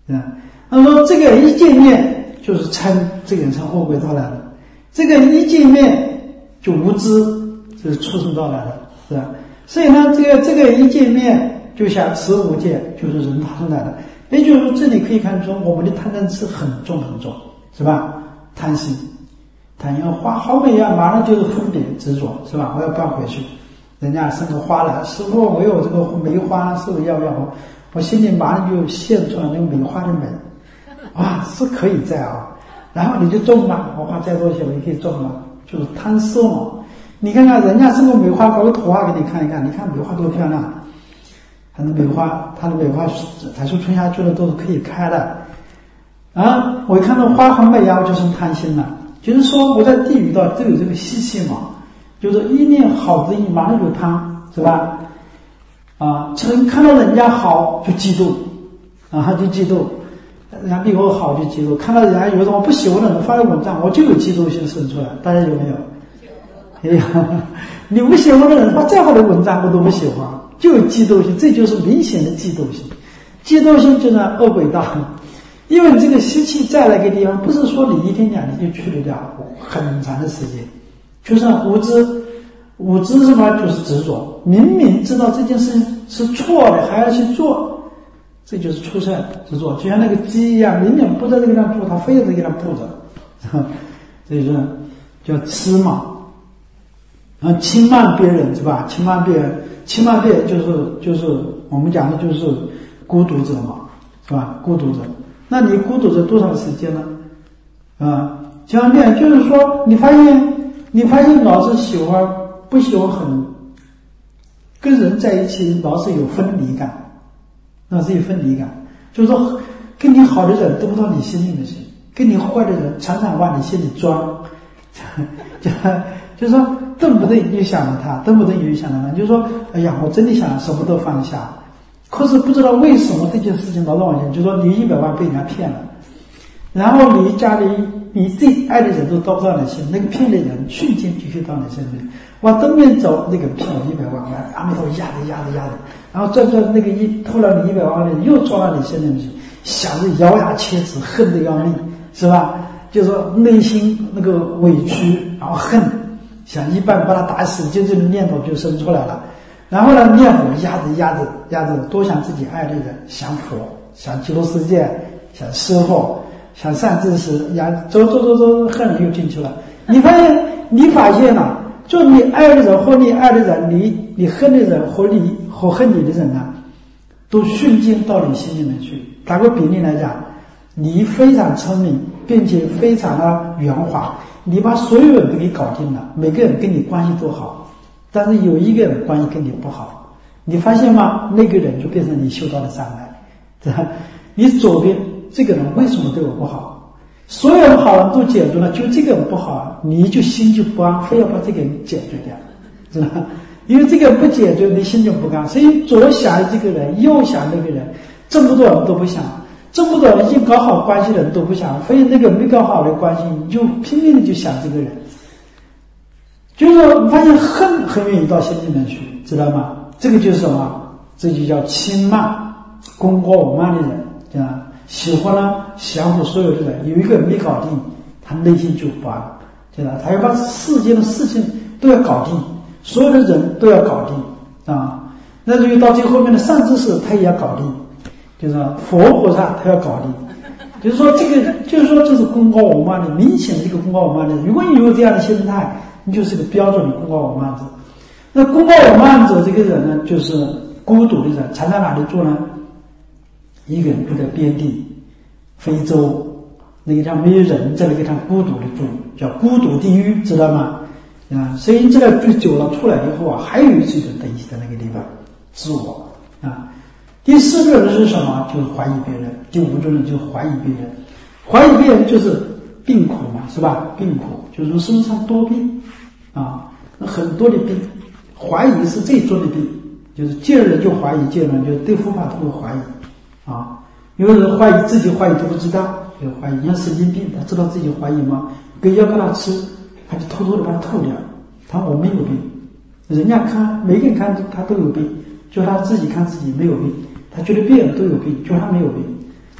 他说这个一见面就是称这个人是后轨道来的，这个一见面就无知，这是畜生道来的，是吧？所以呢，这个一见面就像15界，就是人他生来的。也就是说，这里可以看出我们的贪嗔痴很重很重，是吧？贪心花好美啊，马上就是分别执着，是吧？我要搬回去，人家送个花来，师父我有这个梅花，师父要不要？我心里马上就现出来那个梅花的美，哇，是可以在啊。然后你就种嘛，我花再多钱我也可以种嘛，就是贪色嘛。你看看人家送个梅花，搞个图画给你看一看，你看梅花多漂亮。它的梅花才是春夏秋冬都是可以开的啊！我一看到花很美啊，我就生贪心了。就是说我在地狱道都有这个习气嘛，就是一念好之意，马上就贪，是吧？啊，看到人家好就嫉妒，啊，就嫉妒，人家比我好就嫉妒，看到人家有什么不喜欢的人发的文章，我就有嫉妒心生出来，大家有没有？有。你不喜欢的人发再好的文章我都不喜欢，就有嫉妒心，这就是明显的嫉妒心。嫉妒心就是恶鬼道，因为你这个习气在那个地方，不是说你1天2天就去得掉，很长的时间。就是无知什么，就是执着，明明知道这件事情是错的还要去做，这就是畜生执着。就像那个鸡一样，明明不在这个地方住，它非要在这个地方布着，这就是叫痴嘛。轻慢别人，是吧？轻慢别人就是我们讲的就是孤独者嘛，是吧？孤独者，那你孤独者多长时间呢？轻慢别人就是说，你发现老是不喜欢跟人在一起，老是有分离感，老是有分离感，就是说跟你好的人得不到你心里的心，跟你坏的人常常往你心里装，就是说动不动就想着他，动不动就想着他，就是说，哎呀，我真的想什么都放下，可是不知道为什么这件事情老是往前，就是说你100万被人家骗了，然后你家里你最爱的人都到不到你心，那个骗的人瞬间就去到你身边，往东边走，那个骗我100万，阿弥陀佛压着，然后转那个偷了你100万的人又抓到你身边去，想着咬牙切齿，恨得要命，是吧？就是说内心那个委屈，然后恨。想一半把他打死，就这个念头就生出来了。然后呢，念佛压着，多想自己爱的人，想佛，想极乐世界，想师父，想善知识，走，恨又进去了。你发现了，就你爱的人或你爱的人，你恨的人或恨你的人啊，都瞬间到你心里面去。打个比例来讲，你非常聪明，并且非常的圆滑。你把所有人都给搞定了，每个人跟你关系都好，但是有一个人关系跟你不好，你发现吗？那个人就变成你修道的障碍，是吧？你左边这个人为什么对我不好？所有好人都解决了，就这个人不好，你就心就不安，非要把这个人解决掉，是吧？因为这个不解决，你心就不安，所以左想这个人，右想那个人，这么多人都不想。这么多已经搞好关系的人都不想，非那个没搞好的关系，你就拼命的就想这个人，就是你发现恨很容易到心里面去，知道吗？这个就是什么？这就叫轻慢，功过我慢的人，啊，喜欢呢降服所有的人，有一个人没搞定，他内心就不安，对吧？他要把世间的事情都要搞定，所有的人都要搞定啊，那至于到最后面的善知识，他也要搞定。就是佛菩萨他要搞定，就是说这是功高我慢的，明显这个功高我慢的。如果你有这样的心态，你就是个标准的功高我慢者。那功高我慢者这个人呢，就是孤独的人，常在哪里住呢？一个人住在边地，非洲那个地方没有人，在那个地方孤独的住，叫孤独地狱，知道吗？所以这个住久了出来以后啊，还有一种东西在那个地方，自我啊。第4个人是什么？就是怀疑别人。第5种人就是怀疑别人。怀疑别人就是病苦嘛，是吧？病苦就是说身上多病啊，很多的病。怀疑是最重的病，就是见人就怀疑，见人就对佛法都会怀疑啊。有人怀疑自己怀疑都不知道，就怀疑像神经病，他知道自己怀疑吗？给药给他吃，他就偷偷的把它吐掉。他说我没有病，人家看每个人看他都有病，就他自己看自己没有病。他觉得别人都有病，就他没有病，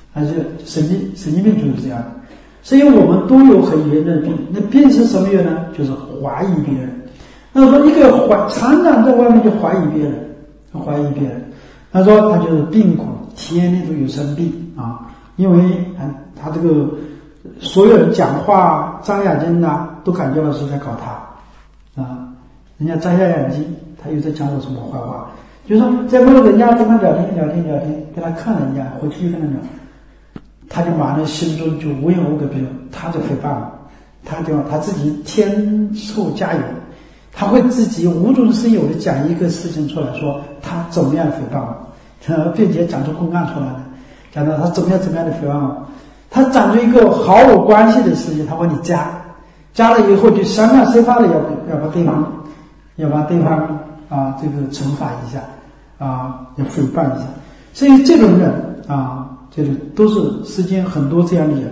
还是神经病就是这样的。所以我们都有很严重的病，那病是什么原因呢？就是怀疑别人。那说一个常常在外面就怀疑别人，他说他就是病苦，天天都有生病啊，因为他这个所有人讲话张眼睛啊，都感觉到是在搞他啊，人家张下眼睛，他又在讲我什么坏话，就是说在为了人家跟他聊天，跟他看人家回去跟他聊，他就马上心中就无缘无故比如他在诽谤他自己天后加油，他会自己无中生有的讲一个事情出来，说他怎么样诽谤我，并且讲出公案出来了，讲到他怎么样的诽谤我，他讲出一个毫无关系的事情，他把你加了以后就想方设法的要把对方啊这个惩罚一下啊，要诽谤一下，所以这种人啊，这个都是世间很多这样的人。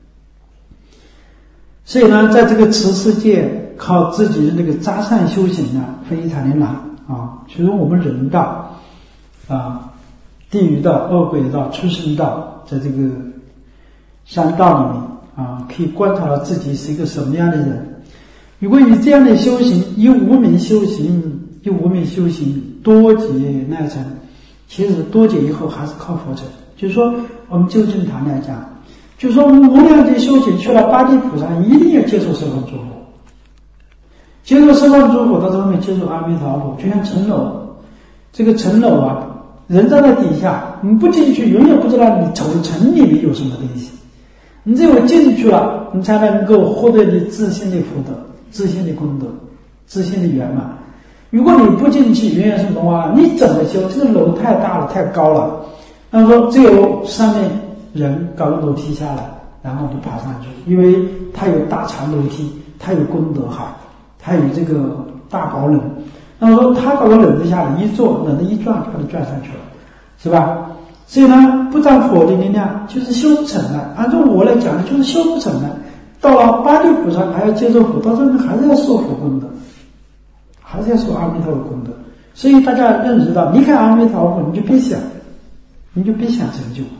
所以呢，在这个持世界靠自己的那个扎善修行呢，非常的难啊。其实我们人道啊、地狱道、恶鬼道、畜生道，在这个三道里面啊，可以观察到自己是一个什么样的人。如果以这样的修行，以无明修行多劫那层，其实多劫以后还是靠佛成。就是说，我们就正常来讲，就是说无量劫修行去了八地菩萨，一定要接受十方诸佛，接受十方诸佛到最后面接受阿弥陀佛，就像层楼，这个层楼啊，人站在底下，你不进去，永远不知道你层里面有什么东西。你只有进去了，你才能够获得你自信的福德、自信的功德、自信的圆满。如果你不进去，永远是什么？你怎么修？这个楼太大了，太高了。那说只有上面人搞个楼梯下来，然后就爬上去，因为它有大长楼梯，它有功德好，它有这个大保冷。那么说他搞个冷子下来一坐，冷子一转，把它转上去了，是吧？所以呢，不占佛的力量，就是修不成了。按照我来讲，就是修不成了。到了八地菩萨还要接受佛，到这里还是要受佛功德，还是要受阿弥陀佛功德。所以大家认识到，你看阿弥陀佛，你就别想成就。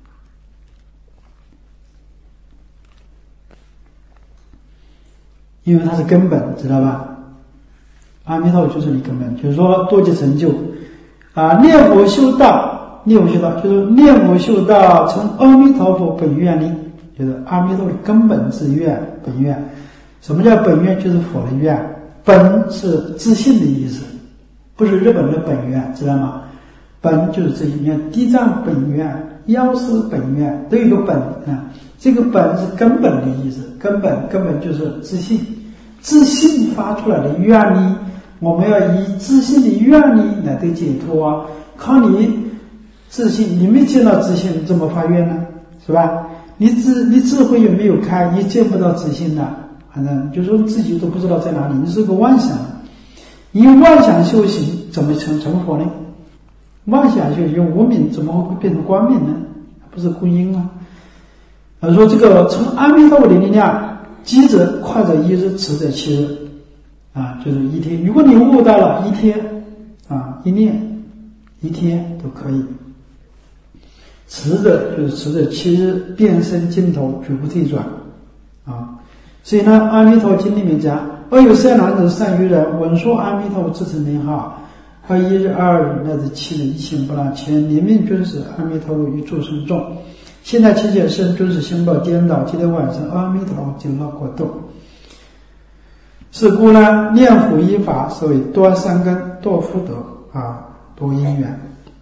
因为它是根本，知道吧？阿弥陀佛就是你根本，就是说多劫成就啊，念佛修道就是念佛修道成阿弥陀佛本愿力，就是阿弥陀佛的根本之愿本愿。什么叫本愿？就是佛的愿，本是自信的意思，不是日本的本愿，知道吗？本就是自信，你看地藏本愿、药师本愿都有个本啊，这个本是根本的意思，根本就是自信，自信发出来的愿力，我们要以自信的愿力来得解脱啊！靠你自信，你没见到自信，你怎么发愿呢？是吧？你智慧有没有开？你见不到自信的，反正就说自己都不知道在哪里，你是个妄想。以妄想修行怎么成佛呢？妄想修行无明怎么会变成光明呢？不是故因啊。说这个从阿弥陀佛的力量，积者快者一日，迟者7日啊，就是一天。如果你悟到了一天啊，一念一天都可以。迟者7日，变身尽头，绝不退转啊。所以呢，《阿弥陀经》里面讲：若有善男子、善于人，闻说阿弥陀佛自称名号，或1日、2日乃至7日，一心不让，前临命尊使阿弥陀佛于诸生众。现在期间生尊使心报颠倒，记得晚上阿弥陀佛经络果动。是故呢，念佛依法是为多善根、多福德啊，多因缘。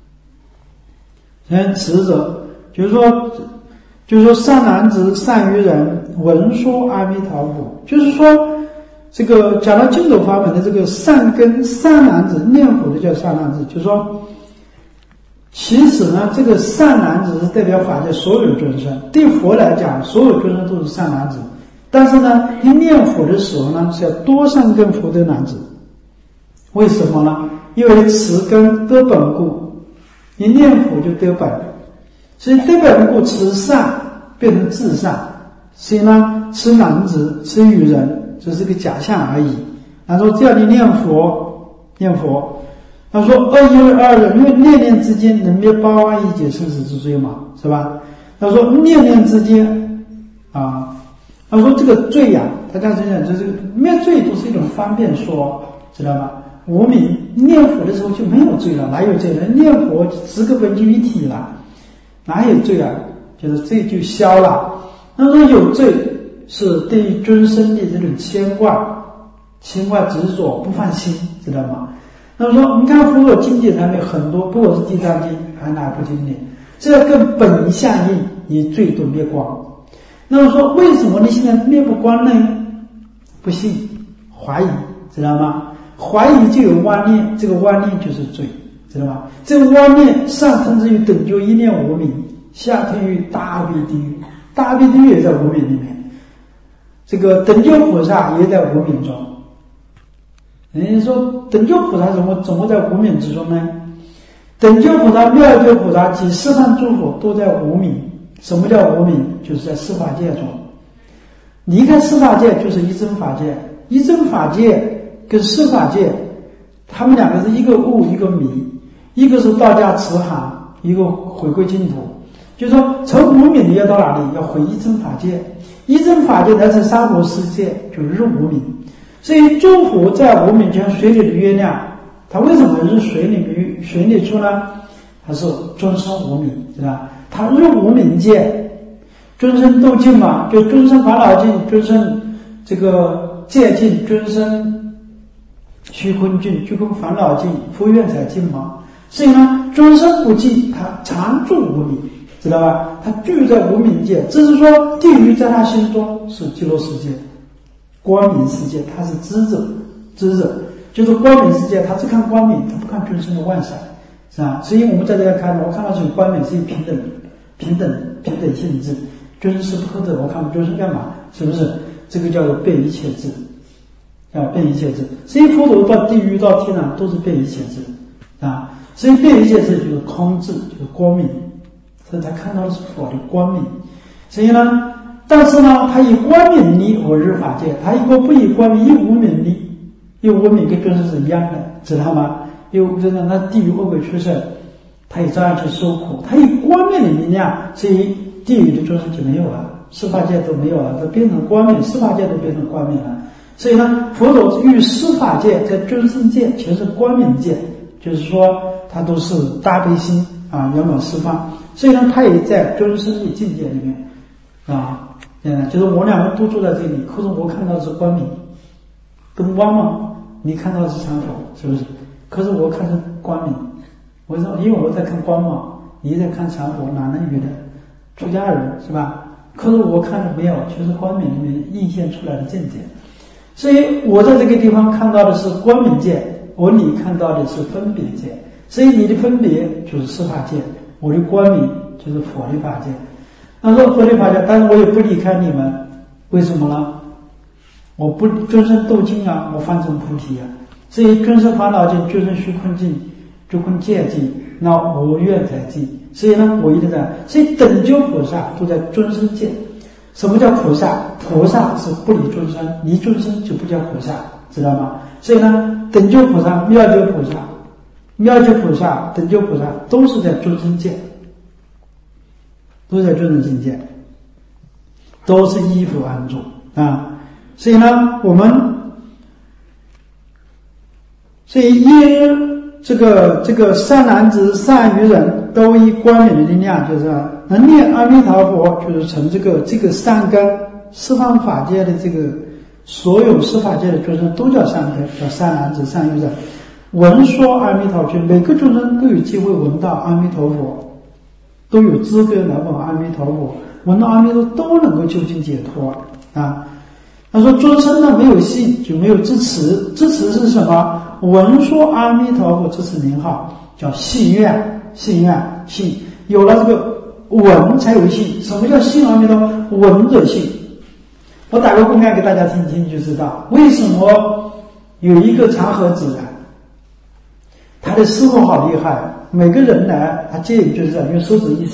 持者就是说善男子、善于人，闻说阿弥陀佛，就是说这个讲到净土法门的这个善根、善男子，念佛的叫善男子，就是说其实呢，这个善男子是代表法界所有众生，对佛来讲，所有众生都是善男子。但是呢，你念佛的时候呢，是要多善根福德男子。为什么呢？因为持根得本故，你念佛就得本，所以得本故持善变成至善。所以呢，持男子、持女人，只是个假象而已。他说只要你念佛，他说21日2日，因为念念之间能灭8万亿劫生死之罪嘛，是吧？ 他说念念之间啊，他说这个罪呀，他刚才讲就是灭罪都是一种方便说，知道吗？无明念佛的时候就没有罪了，哪有罪了？念佛十个本就一体了，哪有罪啊？就是罪就消了。那么有罪是对于众生的这种牵挂执着不放心，知道吗？那么说你看佛陀经典上面很多，不管是地藏经还是哪部经典，这要跟本相应，你罪都灭光。那么说为什么你现在灭不光呢？不信怀疑，知道吗？怀疑就有妄念，这个妄念就是罪，知道吗？这个妄念上升至于等觉一念无明，下天于大悲地狱，大悲地狱也在无明里面，这个等觉菩萨也在无明中。人家说等觉菩萨怎么在无明之中呢？等觉菩萨、妙觉菩萨及十方诸佛都在无明。什么叫无明？就是在十法界中。离开十法界就是一真法界，一真法界跟十法界，他们两个是一个悟一个迷，一个是道家慈航，一个回归净土。就是说从无明你要到哪里？要回一真法界，一真法界才是娑婆世界，就入无明。所以诸佛在无明就像水里的月亮，它为什么入水里出呢？它是众生无明，知道吧？它入无明界，众生斗尽嘛，就众生烦恼尽，众生这个戒尽，众生虚空尽，虚空烦恼尽，福愿才尽嘛。所以呢，众生不尽，他常住无明，知道吧？他居在无明界，这是说地狱在他心中是极乐世界，光明世界，他是知者，就是光明世界，他只看光明，他不看众生的万善，是吧？所以我们在这看，我看到这种光明是平等性质，众生是不可得，我看众生干嘛？是不是？这个叫做变一切智，叫变一切智。所以佛陀到地狱到天堂都是变一切智啊。所以变一切智就是空智，就是光明，所以他看到的是佛的光明。所以呢，但是呢，他以光明力我入法界，他一个不以光明，以无明力，因为无明跟众生是一样的，知道吗？因为真的那地狱恶鬼出生，他也照样去受苦，他以光明的力量，所以地狱的众生就没有了，十法界都没有了，都变成光明，十法界都变成光明了。所以呢，佛陀与十法界在众生界全是光明界，就是说他都是大悲心啊，圆满十方。所以呢，他也在众生的境界里面啊，就是我两个都住在这里，可是我看到的是光明，跟光嘛，你看到的是禅佛，是不是？可是我看是光明，为什么？因为我在看光嘛，你在看禅佛，哪能与的？出家人是吧？可是我看的没有，全是光明里面映现出来的境界。所以我在这个地方看到的是光明界，你看到的是分别界。所以你的分别就是十法界，我的光明就是佛的法界。那说佛的法界，但是我也不离开你们，为什么呢？我不众生斗尽啊，我放成菩提啊。所以众生烦恼尽，众生虚空尽，诸空界尽，那我愿才尽。所以呢，我一直在。所以等觉菩萨都在众生界。什么叫菩萨？菩萨是不离众生，离众生就不叫菩萨，知道吗？所以呢，等觉菩萨、妙觉菩萨、等觉菩萨都是在众生界，都在众生境界，都是依佛安住啊。所以呢，所以一日这个善男子、善于人都以光明的力量，就是能念阿弥陀佛，就是从这个善根，十方法界的这个所有十法界的众生都叫善根，叫善男子、善于人。闻说阿弥陀经，每个众生都有机会闻到阿弥陀佛，都有资格来闻阿弥陀佛，闻到阿弥陀都能够究竟解脱啊。他说众生呢没有信就没有支持，支持是什么？闻说阿弥陀佛，这是名号，叫信愿，信有了这个闻才有信。什么叫信阿弥陀佛？闻者信。我打个公案给大家听听就知道，为什么有一个长河子啊，他的师傅好厉害，每个人来他接引就是这样，用手指一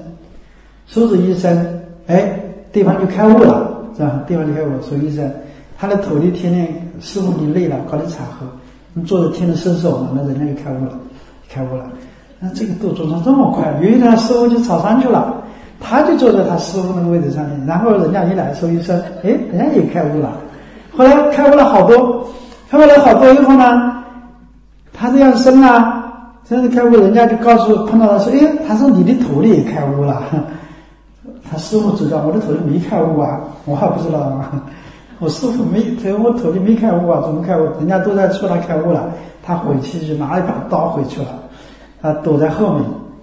伸，对方就开悟了，是吧？对方就开悟，手一伸，他的徒弟天天师傅你累了，搞点茶喝，你坐着天天伸手嘛，那人家就开悟了。那这个度众生这么快，有一天师傅就草山去了， 他就坐在他师傅那个位置上面，然后人家一来说一声，哎，人家也开悟了。后来开悟了好多，开悟了好多以后呢，他这样生啊，真是开悟，人家就告诉碰到他说，哎，他说你的徒弟也开悟了。他师傅知道我的徒弟没开悟啊，我还不知道啊。我师傅我徒弟没开悟啊，怎么开悟？人家都在说他开悟了，他回去就拿一把刀回去了，他躲在后面，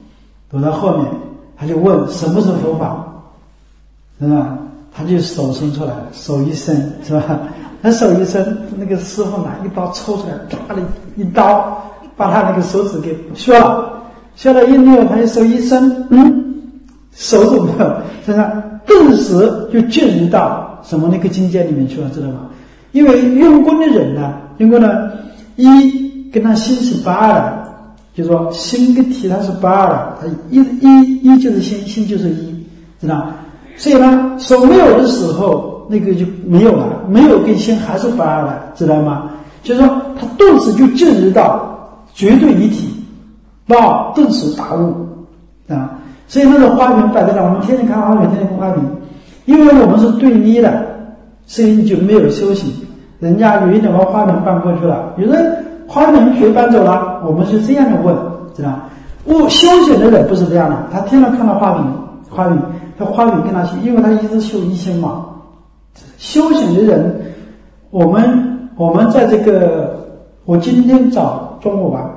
他就问什么是佛法，是吧？他就手伸出来，手一伸，是吧？他手一伸，那个师傅拿一刀抽出来，啪的一刀把他那个手指给削了一扭，他就手一伸，手怎么了？身上顿时就进入到什么那个境界里面去了，知道吗？因为用功的人呢，一跟他心是八的，就是说心跟体它是八的，他一就是心，心就是一，知道吗？所以呢，手没有的时候，那个就没有了，没有跟心还是八的，知道吗？就是说他顿时就进入到绝对一体，到顿时大悟啊。所以那个花瓶摆在那，我们天天看花瓶，天天看花瓶，因为我们是对立的，所以你就没有修行。人家有一点把花瓶搬过去了，有人花瓶谁搬走了？我们是这样的问，知道吗？修行的人不是这样的，他天天看到花瓶，他花瓶跟他修，因为他一直修一心嘛。修行的人，我们在这个，我今天中午吧。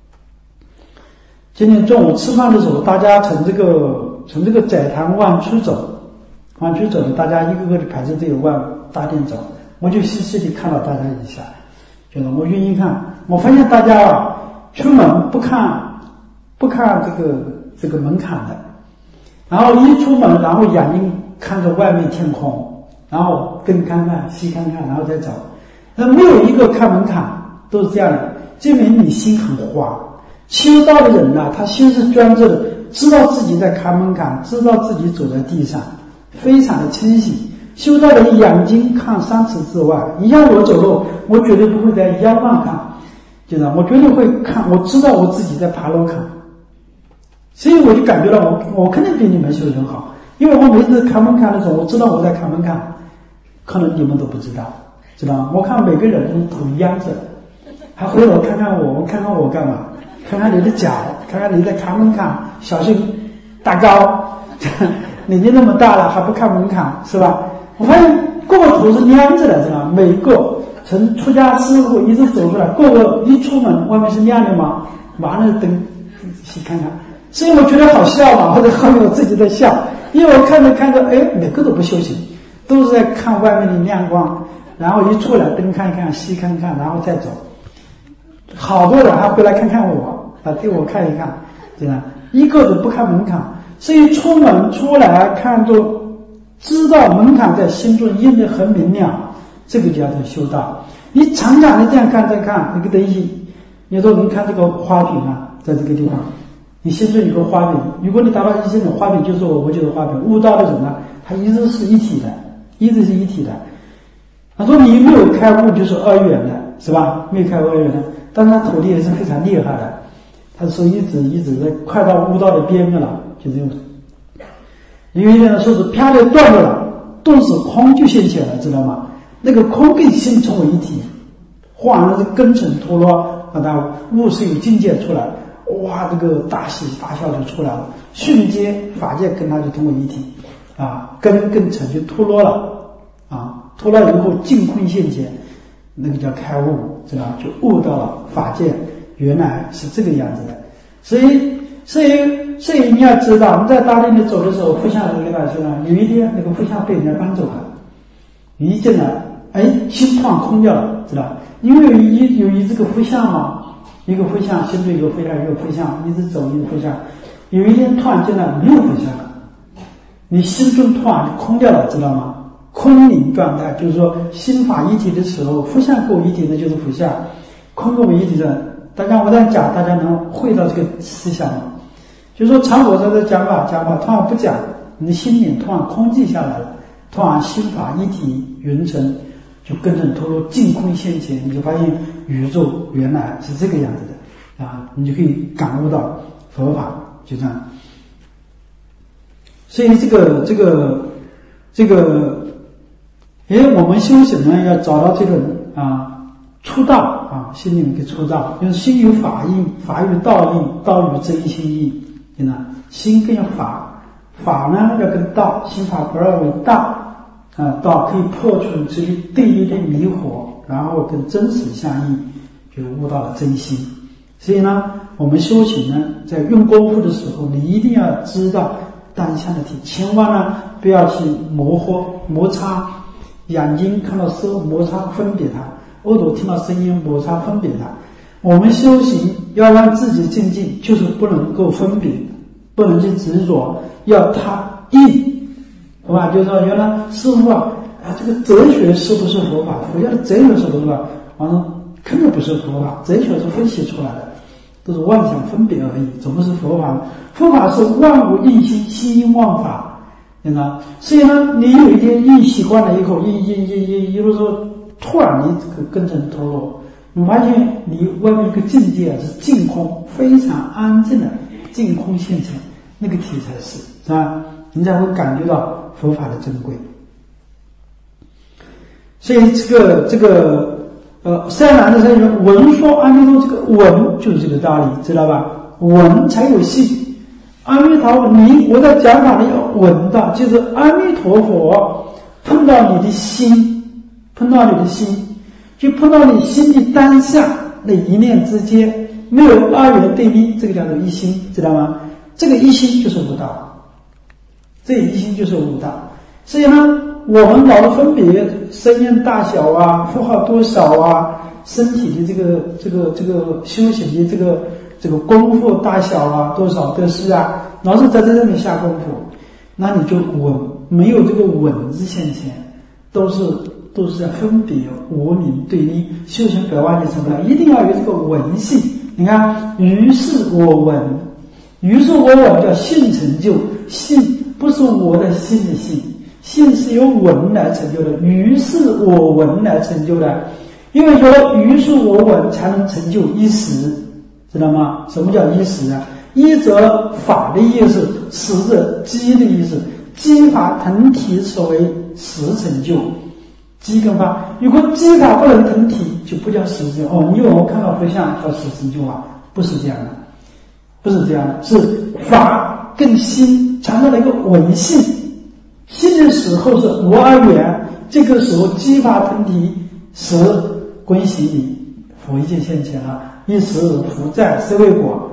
今天中午吃饭的时候，大家从这个载塘湾区走，大家一个个的排着队往大殿走，我就细细地看到大家一下，就是我愿意看，我发现大家啊，出门不看这个门槛的，然后一出门，然后眼睛看着外面天空，然后东看看西看看，然后再走，那没有一个看门槛，都是这样的，证明你心很花。修道的人呢，他心是专注的，知道自己在看门槛，知道自己走在地上，非常的清晰。修道的眼睛看3尺之外，一样我走路，我绝对不会在腰上看，就是我绝对会看，我知道我自己在爬楼看，所以我就感觉到我肯定比你们修得好，因为我每次看门槛的时候，我知道我在看门槛，可能你们都不知道，知道吗？我看每个人都头仰着，还回头看看我看看我干嘛？看看你的脚，看看你的看门槛，小心大高，年纪那么大了还不看门槛，是吧？我发现个个头是亮着的，是吧？每个从出家师傅一直走出来，个个一出门外面是亮的嘛，马上灯去看看，所以我觉得好笑嘛，或者后面我自己在笑，因为我看着，哎，每个都不修行，都是在看外面的亮光，然后一出来东看看西看看，然后再走。好多人还回来看看我，对我看一看，对吧？一个都不看门槛，所以出门出来看着，知道门槛在心中印得很明亮，这个叫做修道。你常常的这样看再看那个东西，你说你看这个花瓶啊，在这个地方，你心中有个花瓶，如果你达到一心的花瓶就是我就是花瓶，悟道的人呢，他一直是一体的，他说你没有开悟就是二元的，是吧？没有开悟二元的。但是他徒弟也是非常厉害的，他说一直在快到悟道的边缘了，就是因为呢说是啪的断了，顿时空就现前了，知道吗？那个空跟心成为一体，恍然是根尘脱落，把他悟是有境界出来，哇，这个大喜大笑就出来了，瞬间法界跟他就成为一体啊，根跟尘就脱落了啊，脱落以后净空现前。那个叫开悟，知道吧？就悟到了法界原来是这个样子的，所以你要知道，我们在大殿里走的时候，佛像跟大家说呢，有一天那个佛像被人家搬走了，一进来，哎，心突然空掉了，知道吧？因为有这个佛像嘛，一个佛像，心中有个佛像，一个佛像，一直走一个佛像，有一天突然进来没有佛像了，你心中突然空掉了，知道吗？空灵状态，就是说心法一体的时候，佛像跟我一体的就是佛像，空跟我一体的。大家我在讲，大家能会到这个思想吗？就是说常佛说的讲法，突然不讲，你的心灵突然空寂下来了，突然心法一体圆成，就跟着脱落净空现前，你就发现宇宙原来是这个样子的啊，你就可以感悟到佛法，就这样。 所以这个，我们修行呢，要找到这种出道啊，心里面给出道，因为心有法印，法与道印，道与真心印，心跟法，法呢要跟道，心法不二为道道可以破除这个对立的迷惑，然后跟真实相应，就悟到了真心。所以呢，我们修行呢，在用功夫的时候，你一定要知道当下的体，千万呢不要去摩擦，眼睛看到色摩擦分别它，耳朵听到声音摩擦分别它。我们修行要让自己精进，就是不能够分别，不能去执着，要它应，对吧？就是说原来师父这个哲学是不是佛法？佛教的哲学是不是佛法？完了根本不是佛法，哲学是分析出来的，都是妄想分别而已，怎么是佛法？佛法是万物应心，心应万法，所以呢，你有一天应习惯了以后，一路说，突然你这个根尘脱落，你发现你外面一个境界是净空，非常安静的净空现前，那个体才是吧？你才会感觉到佛法的珍贵。所以这个三南的三人闻说阿弥陀，这个闻就是这个道理，知道吧？闻才有信。阿弥陀佛，我在讲法里要闻到，就是阿弥陀佛碰到你的心，就碰到你心的当下那一念之间，没有二元对立，这个叫做一心，知道吗？这个一心就是悟道，这一心就是悟道。所以呢，我们老是分别声音大小啊，符号多少啊，身体的这个修行的这个功夫大小啊，多少得失啊，老是在这上面下功夫，那你就稳，没有这个稳字现前，都是在分别我你对立。修行百万里什么呢？一定要有这个闻性。你看，于是我闻叫性成就，性不是我的心的性，性是由闻来成就的，于是我闻来成就的。因为说于是我闻才能成就一时，知道吗？什么叫一时啊？一则法的意思，时则机的意思，机法腾体所谓时成就。机跟法，如果机法不能腾体，就不叫时成就。你以为我看到佛像叫时成就啊？不是这样的，是法跟心强调了一个闻性。心的时候是无二元，这个时候机法腾体时归习理，佛一切现前了，一时福在是为果，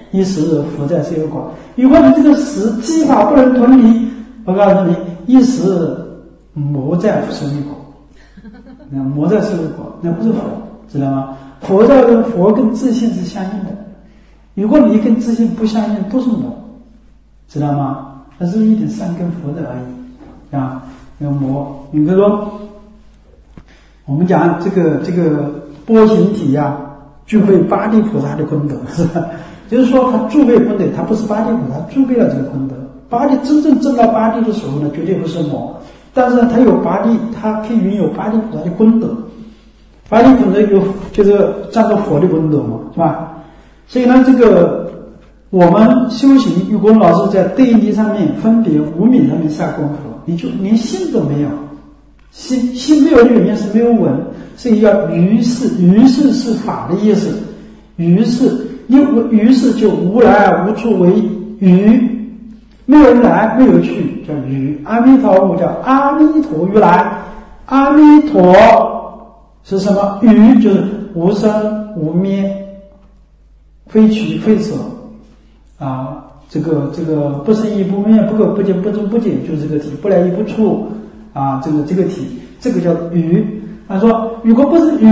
如果你这个时机法不能同离，我告诉你，一时魔在是为果，魔在是为果，那不是佛，知道吗？佛跟自信是相应的，如果你跟自信不相应，都是魔，知道吗？那是一点善根福德而已有魔。你比如说我们讲这个波形体具备八地菩萨的功德，是吧？就是说他具备功德，他不是八地菩萨具备了这个功德。八地真正证到八地的时候呢，绝对不是魔，但是他有八地，他可以拥有八地菩萨的功德。八地功德就是占着佛的功德嘛，是吧？所以呢，这个我们修行，如果老是在对立上面分别无明上面下功夫，你就连心都没有。心没有的原因是没有闻，所以要于是是法的意思。于是就无来无处为于，没有来没有去叫于。阿弥陀佛叫阿弥陀如来，阿弥陀是什么？于就是无生无灭，非取非舍这个不生亦不灭，不垢不净不增不减，就是这个体，不来亦不出这个体，这个叫于。他说如果不是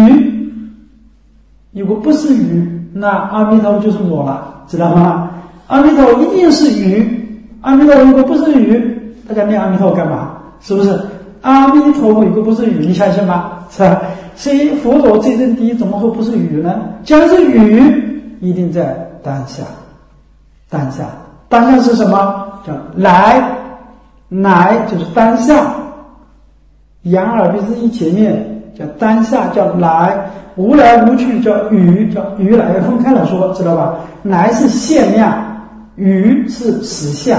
于，那阿弥陀就是我了，知道吗？阿弥陀一定是于，阿弥陀如果不是于，大家念阿弥陀干嘛？是不是？阿弥陀如果不是于，你相信吗？是吧？所以佛陀最真第一，怎么会不是于呢？既然是于，一定在当下。当下是什么？叫来就是当下，眼耳鼻舌意前面叫当下，叫来，无来无去叫于，来分开了说，知道吧？来是现量，于是实相，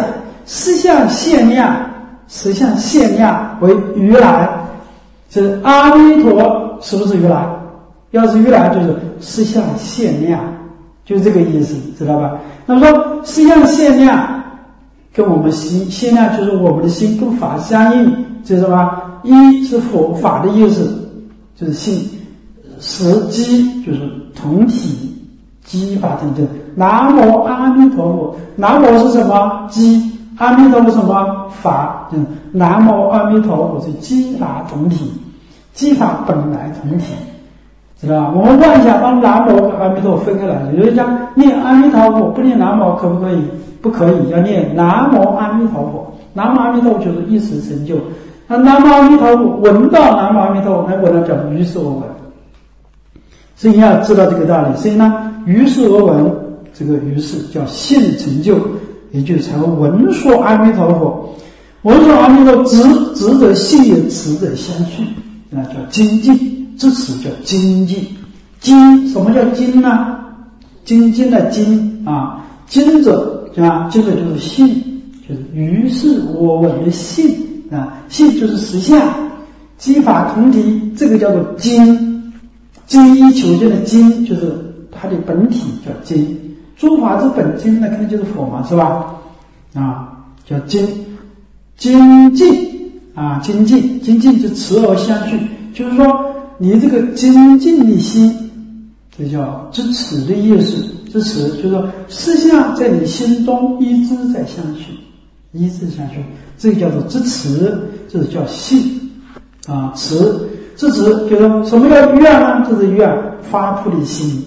实相现量，实相现量为如来，就是阿弥陀是不是如来？要是如来就是实相现量，就是这个意思，知道吧？那么说实相现量跟我们心现量就是我们的心跟法相应，就是什么？一是佛法的意思，就是性；实机就是同体，机法同体。南无阿弥陀佛，南无是什么？机。阿弥陀佛什么？法。就是南无阿弥陀佛是机法同体，机法本来同体，知道吧？我们问一下，把南无和阿弥陀佛分开来，有人讲念阿弥陀佛不念南无可不可以？不可以，要念南无阿弥陀佛。南无阿弥陀佛就是一时成就。那南无阿弥陀佛，闻到南无阿弥陀佛，那闻到叫于是而闻。所以你要知道这个道理。所以呢，于是而闻，这个于是叫信成就，也就是才会闻说阿弥陀佛。闻说阿弥陀佛，直者信也，持者相续，那叫精进。至此叫精进。精什么叫精呢？精进的精啊，精者对吧？精者就是信，就是于是我闻的信啊，信就是实相，机法同体，这个叫做精。精益求精的精就是它的本体叫精，诸法之本精，那肯定就是佛嘛，是吧？啊，叫精。精进啊，精进就持而相续，就是说你这个精进的心，这叫知持的意思。知持就是说思想在你心中一直在相续，一直相续，这个叫做知持，这是叫信啊。持知持就是说什么叫愿呢？就是愿发菩提心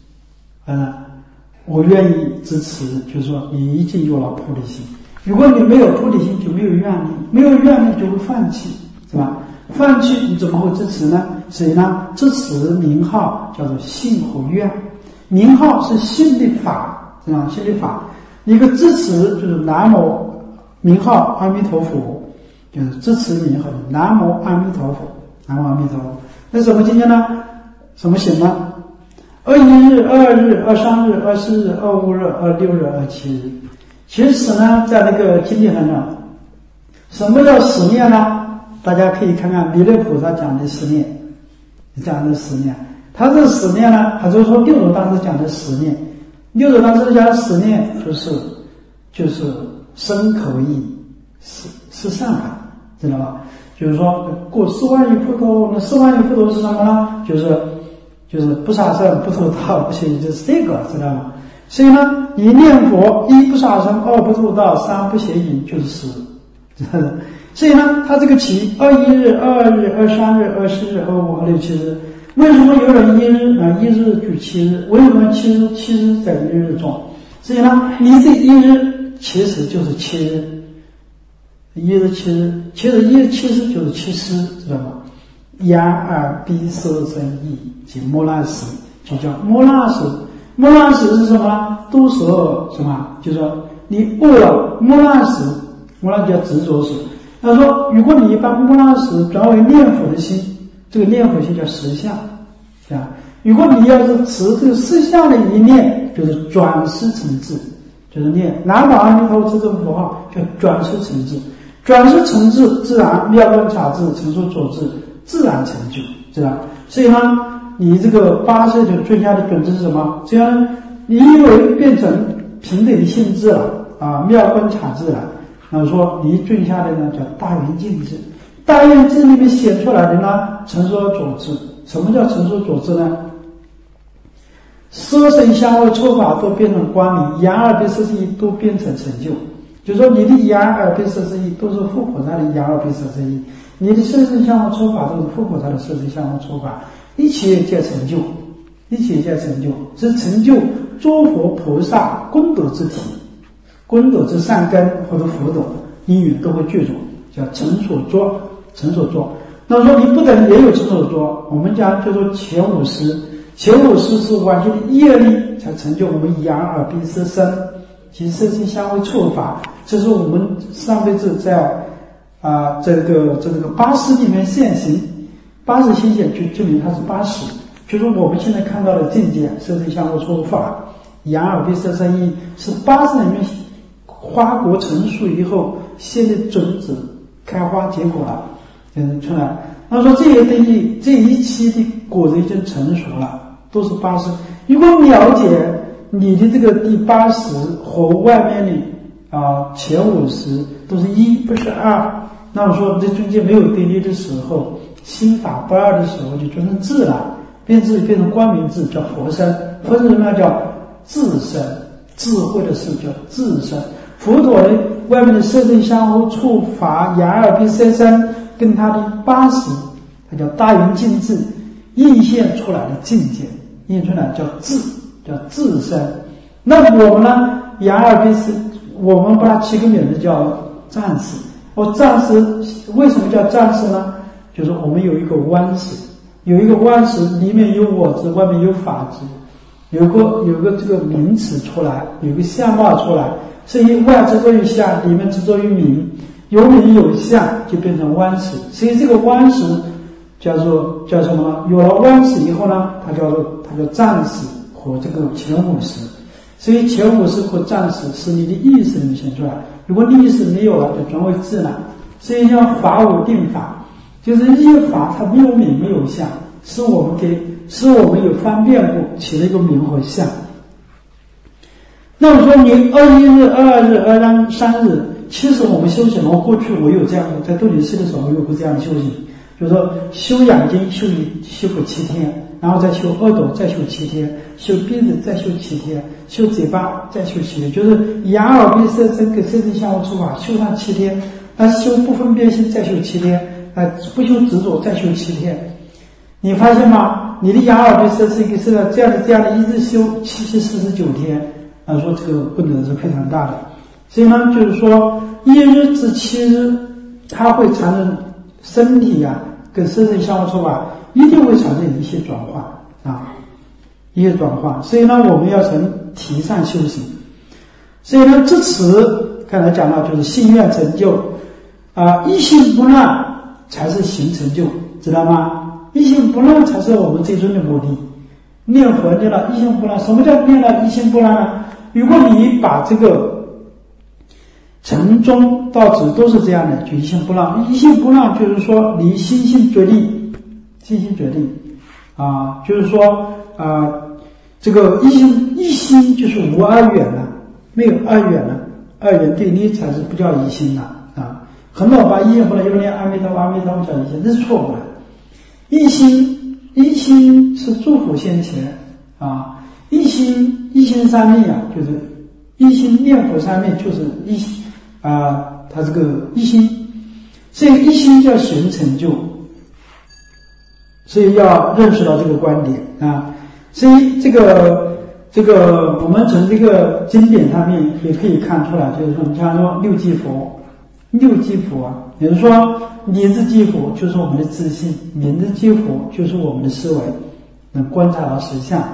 我愿意支持，就是说你已经有了菩提心。如果你没有菩提心，就没有愿力，没有愿力就会放弃，是吧？放弃你怎么会支持呢？所以呢，支持名号叫做信和愿。名号是信的法，是吧？信的法。一个支持就是南无名号阿弥陀佛，就是支持名号南无阿弥陀佛，南无阿弥陀佛。那什么今天呢？什么行呢？21日、22日、23日、24日、25日、26日、27日。其实呢，在那个经典上讲，什么叫十念呢？大家可以看看弥勒菩萨讲的十念，讲的十念。他这十念呢，他就说六祖大师讲的十念，六祖大师讲的十念就是身口意是善法，知道吧？就是说过4万亿佛陀，那4万亿佛陀是什么呢？就是不杀生、不偷盗、不邪淫，就是这个，知道吗？所以呢，你念佛1不杀生，2不偷盗，3不邪淫，就是10，知道吗？所以呢，他这个期21日、22日、23日、24日、25、26、7日，为什么有人1日啊？1日举7日，为什么7日在1日中？所以呢，你这1日其实就是7日，1日7日，其实1日7日就是7时，知道吗？眼耳鼻舌身意及摩那识，就叫摩那识。摩那识是什么呢？都是什么？就是说你悟了摩那识，摩那叫执着识。他说，如果你把摩那识转为念佛的心，这个念佛心叫实相，是吧？如果你要是持这个实相的一念，就是转识成智，就是念南无阿弥陀佛这个佛号，叫转识成智。转识成智，自然妙观察智，成所作智，自然成就，知道？所以呢，你这个80就最佳的准则是什么？只要你因为变成平等的性质了啊，妙观察智了。那说你种下的呢叫大圆镜智，大圆镜里面显出来的呢成所作智。什么叫成所作智呢？色声香味触法都变成光明，眼耳鼻舌身意都变成成就。就是说你的眼耳鼻舌身意都是护菩萨的眼耳鼻舌身意，你的色声香味触法都是护菩萨的色声香味触法，一切皆成就，一切皆成就，是成就诸佛菩萨功德之体。功德之善根或者福德因缘都会具足，叫成所作，成所作。那说你不等也有成所作，我们讲就说前50是完全的业力才成就我们眼耳鼻舌身及色声香味触法。这是我们上辈子在这个80里面现行，80现显就证明它是80，就是我们现在看到的境界，色声香味触法，眼耳鼻舌身意是80里面花果成熟以后，现在种子开花结果了，出来。他说这些东西，这一期的果子已经成熟了，都是80。如果了解你的这个第80和外面的前50都是1，不是2，那我说这中间没有定律的时候，心法不二的时候就变成智了，变成光明智，叫佛身。佛身什么叫智身？智慧的事叫智身。佛陀的外面的色身香呼触法眼耳鼻舌身，跟他的80，它叫大圆镜智，映现出来的境界，映现出来叫智，叫智身。那我们呢？眼耳鼻舌，我们把它起个名字叫暂时。暂时为什么叫暂时呢？就是我们有一个弯时，里面有我执，外面有法执，有个这个名词出来，有个相貌出来。所以外执着于相，里面执着于名，有名有相就变成弯时。所以这个弯时叫什么呢？有了弯时以后呢，它叫暂时和这个前50。所以前50和暂时是你的意识能显出来。如果你意识没有了，就转为智了。所以叫法无定法，就是一些法它没有名没有相，使我们有方便故起了一个名和相。那我说你21日、22日、23日，其实我们修行，过去我有这样的，在杜女士的时候我有过这样的修行，就是说修眼睛修个7天，然后再修耳朵再修7天，修鼻子再修7天，修嘴巴再修7天，就是眼耳鼻舌身跟色身香呼触法修上7天，修不分别心再修7天，不修执着再修7天。你发现吗？你的眼耳鼻舌身跟色身这样的一直修749天。说这个功能是非常大的。所以呢，就是说1日至7日，它会产生身体跟色身相互触法一定会产生一些转换一些转换。所以呢，我们要从体上修行。所以呢，这次刚才讲到就是心愿成就一心不乱才是行成就，知道吗？一心不乱才是我们最终的目的。念佛念了一心不乱，什么叫念了一心不乱呢？如果你把这个从中到止都是这样的，就一心不乱。一心不乱就是说你心性决定就是说这个一心就是无二元了，没有二元了，二元对立才是不叫一心了很多把一心不乱又念阿弥陀佛叫一心，这是错误的。一心是祝福先前一心三昧就是一心念佛三昧，就是一心它这个一心，所以一心叫行成就，所以要认识到这个观点所以这个我们从这个经典上面也可以看出来，就是说，你像说六即佛也就是说理智即佛就是我们的自信，名字即佛就是我们的思维，能观察到实相。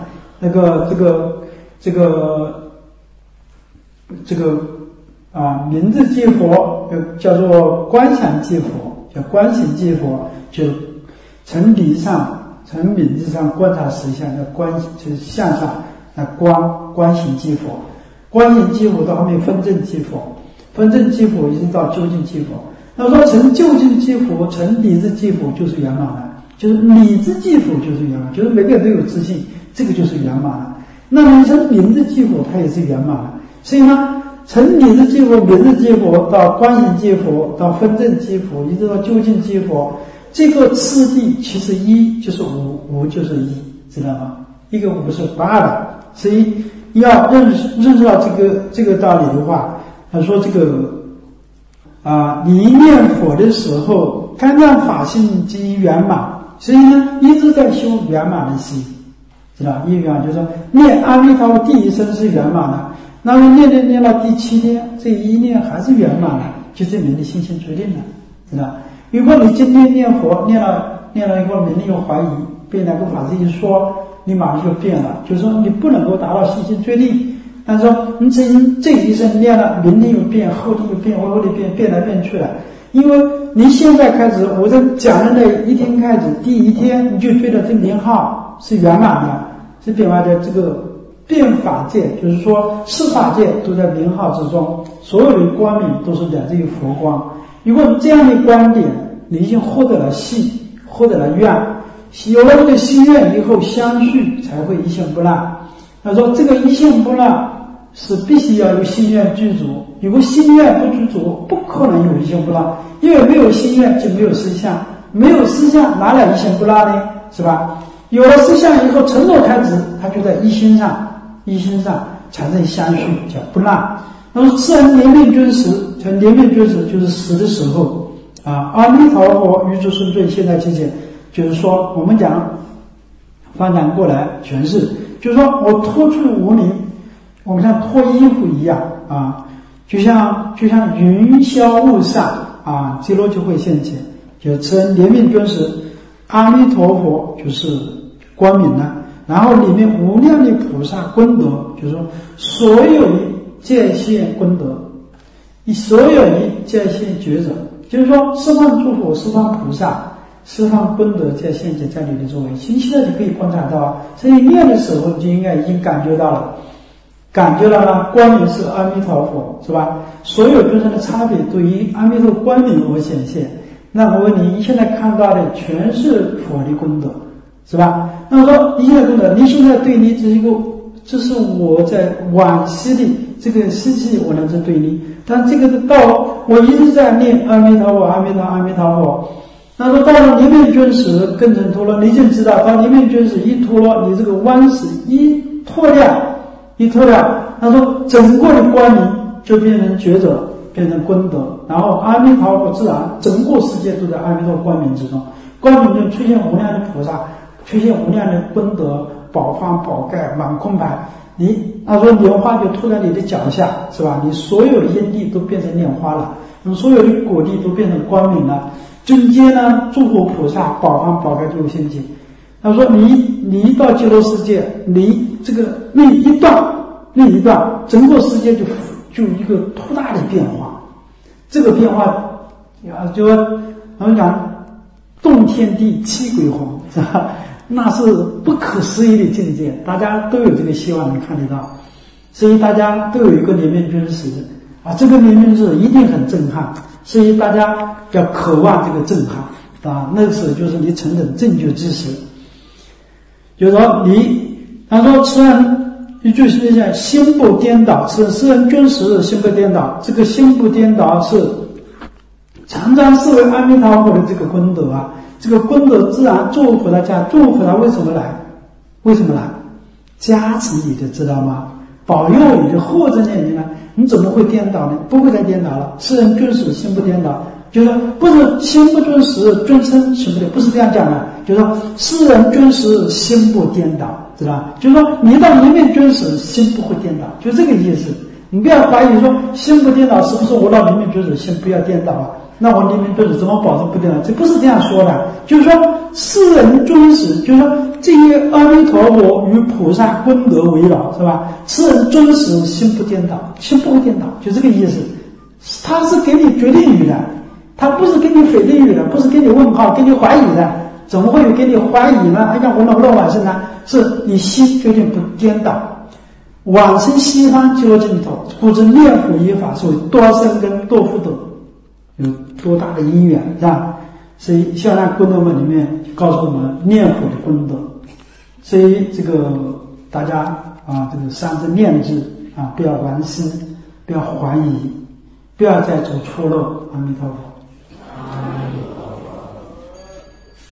名字即佛叫做观想即佛，叫观行即佛，就从理上从名字上观察实相，叫观就是向上观行即佛，观行即佛到后面分证即佛，分证即佛一直到究竟即佛。那说从究竟即佛从理智即佛就是圆满了，就是理智即佛就是圆满，就是每个人都有自信，这个就是圆满了。那么从名字即佛它也是圆满了。所以呢，从理智即佛、名字即佛到观行即佛到分证即佛一直到究竟即佛，这个次第其实一就是无，无就是一，知道吗？一个无是不二的。所以要认识到这个道理的话，他说这个你念佛的时候肝脏法性即圆满，所以呢一直在修圆满的心，知道一圆满就是说念阿弥陀佛第一声是圆满的，那么念到第7天，这一念还是圆满了，就证明你心性决定了，知道。如果你今天念佛念了一会儿，你有怀疑，被哪个法师一说，你马上就变了，就是说你不能够达到心性决定。但是说你这一生念了，明天又变，后天又变，后天变来变去了。因为你现在开始，我在讲的那一天开始，第一天你就觉得这名号是圆满的，是变化的这个遍法界，就是说四法界都在名号之中，所有的光明都是来自于佛光。如果这样的观点，你已经获得了信，获得了愿，有了这个心愿以后，相续才会一心不乱。他说这个一心不乱是必须要有心愿具足，如果心愿不具足，不可能有一心不乱，因为没有心愿就没有思想，没有思想哪来一心不乱呢？是吧？有了思想以后，承诺开始，它就在一心上产生相续，叫不乱。那么自然怜悯君时，怜悯君时就是死的时候啊。阿弥陀佛，欲诸顺罪，现在期间，就是说我们讲发展过来诠释，就是说我脱出无明，我们像脱衣服一样啊，就像云消雾散啊，极乐就会现前。就称怜悯君时，阿弥陀佛就是光明了，然后里面无量的菩萨功德，就是说所有的界限功德，所有的界限觉者，就是说十方诸佛、十方菩萨、十方功德界限界在你的周围，其实现在就可以观察到，所以念的时候就应该已经感觉到了光明是阿弥陀佛，是吧？所有众生的差别对于阿弥陀光明而显现。那我问你现在看到的全是佛的功德，是吧？那么说一切功德，你现在对你这是我在往昔的这个时期我能是对你，但这个到我一直在念阿弥陀佛，阿弥陀佛。那说到了临命君时更成脱落，你就知道到临命君时一脱落，你这个弯时一脱掉，他说整个的光明就变成觉者，变成功德，然后阿弥陀佛自然整个世界都在阿弥陀光明之中，光明中出现无量的菩萨，出现无量的功德，宝方宝盖满空盘。他说莲花就吐在你的脚下，是吧？你所有的因地都变成莲花了，所有的果地都变成光明了。中间呢，诸佛菩萨宝方宝盖就会现前。他说你一到极乐世界，你这个那一段，整个世界就一个突大的变化。这个变化就我们讲动天地泣鬼魂，是吧？那是不可思议的境界，大家都有这个希望能看得到，所以大家都有一个怜悯君时啊，这个怜悯日一定很震撼，所以大家要渴望这个震撼啊。那个时候就是你成等正觉之时，就是说他说此人一句是讲心不颠倒，此人君时心不颠倒，这个心不颠倒是常常视为阿弥陀佛的这个功德啊。这个功德自然诸佛菩萨家，诸佛菩萨为什么来？加持你的，知道吗？保佑你的后真念你呢？你怎么会颠倒呢？不会再颠倒了。世人君时心不颠倒，就是不是心不君时君生心不颠，不是这样讲的。就是说世人君时心不颠倒，知道吧？就是说你到临命君时心不会颠倒，就这个意思。你不要怀疑说心不颠倒是不是我到临命君时心不要颠倒啊？那我临命君时怎么保证不颠倒？这不是这样说的，就是说世人君时，就是说这些阿弥陀佛与菩萨功德围绕，是吧？世人君时心不颠倒，心不会颠倒，就这个意思。他是给你决定语的，他不是给你否定语的，不是给你问号，给你怀疑的。怎么会有给你怀疑呢？哎呀，我能不能往生呢？是你心决定不颠倒。往生西方极乐净土，故知念佛一法是为多生根多福德，有多大的因缘，是吧？所以《孝难功德文》里面告诉我们念佛的功德，所以这个大家啊，这个三字念字啊，不要玩心，不要怀疑，不要再走错路。阿弥陀佛。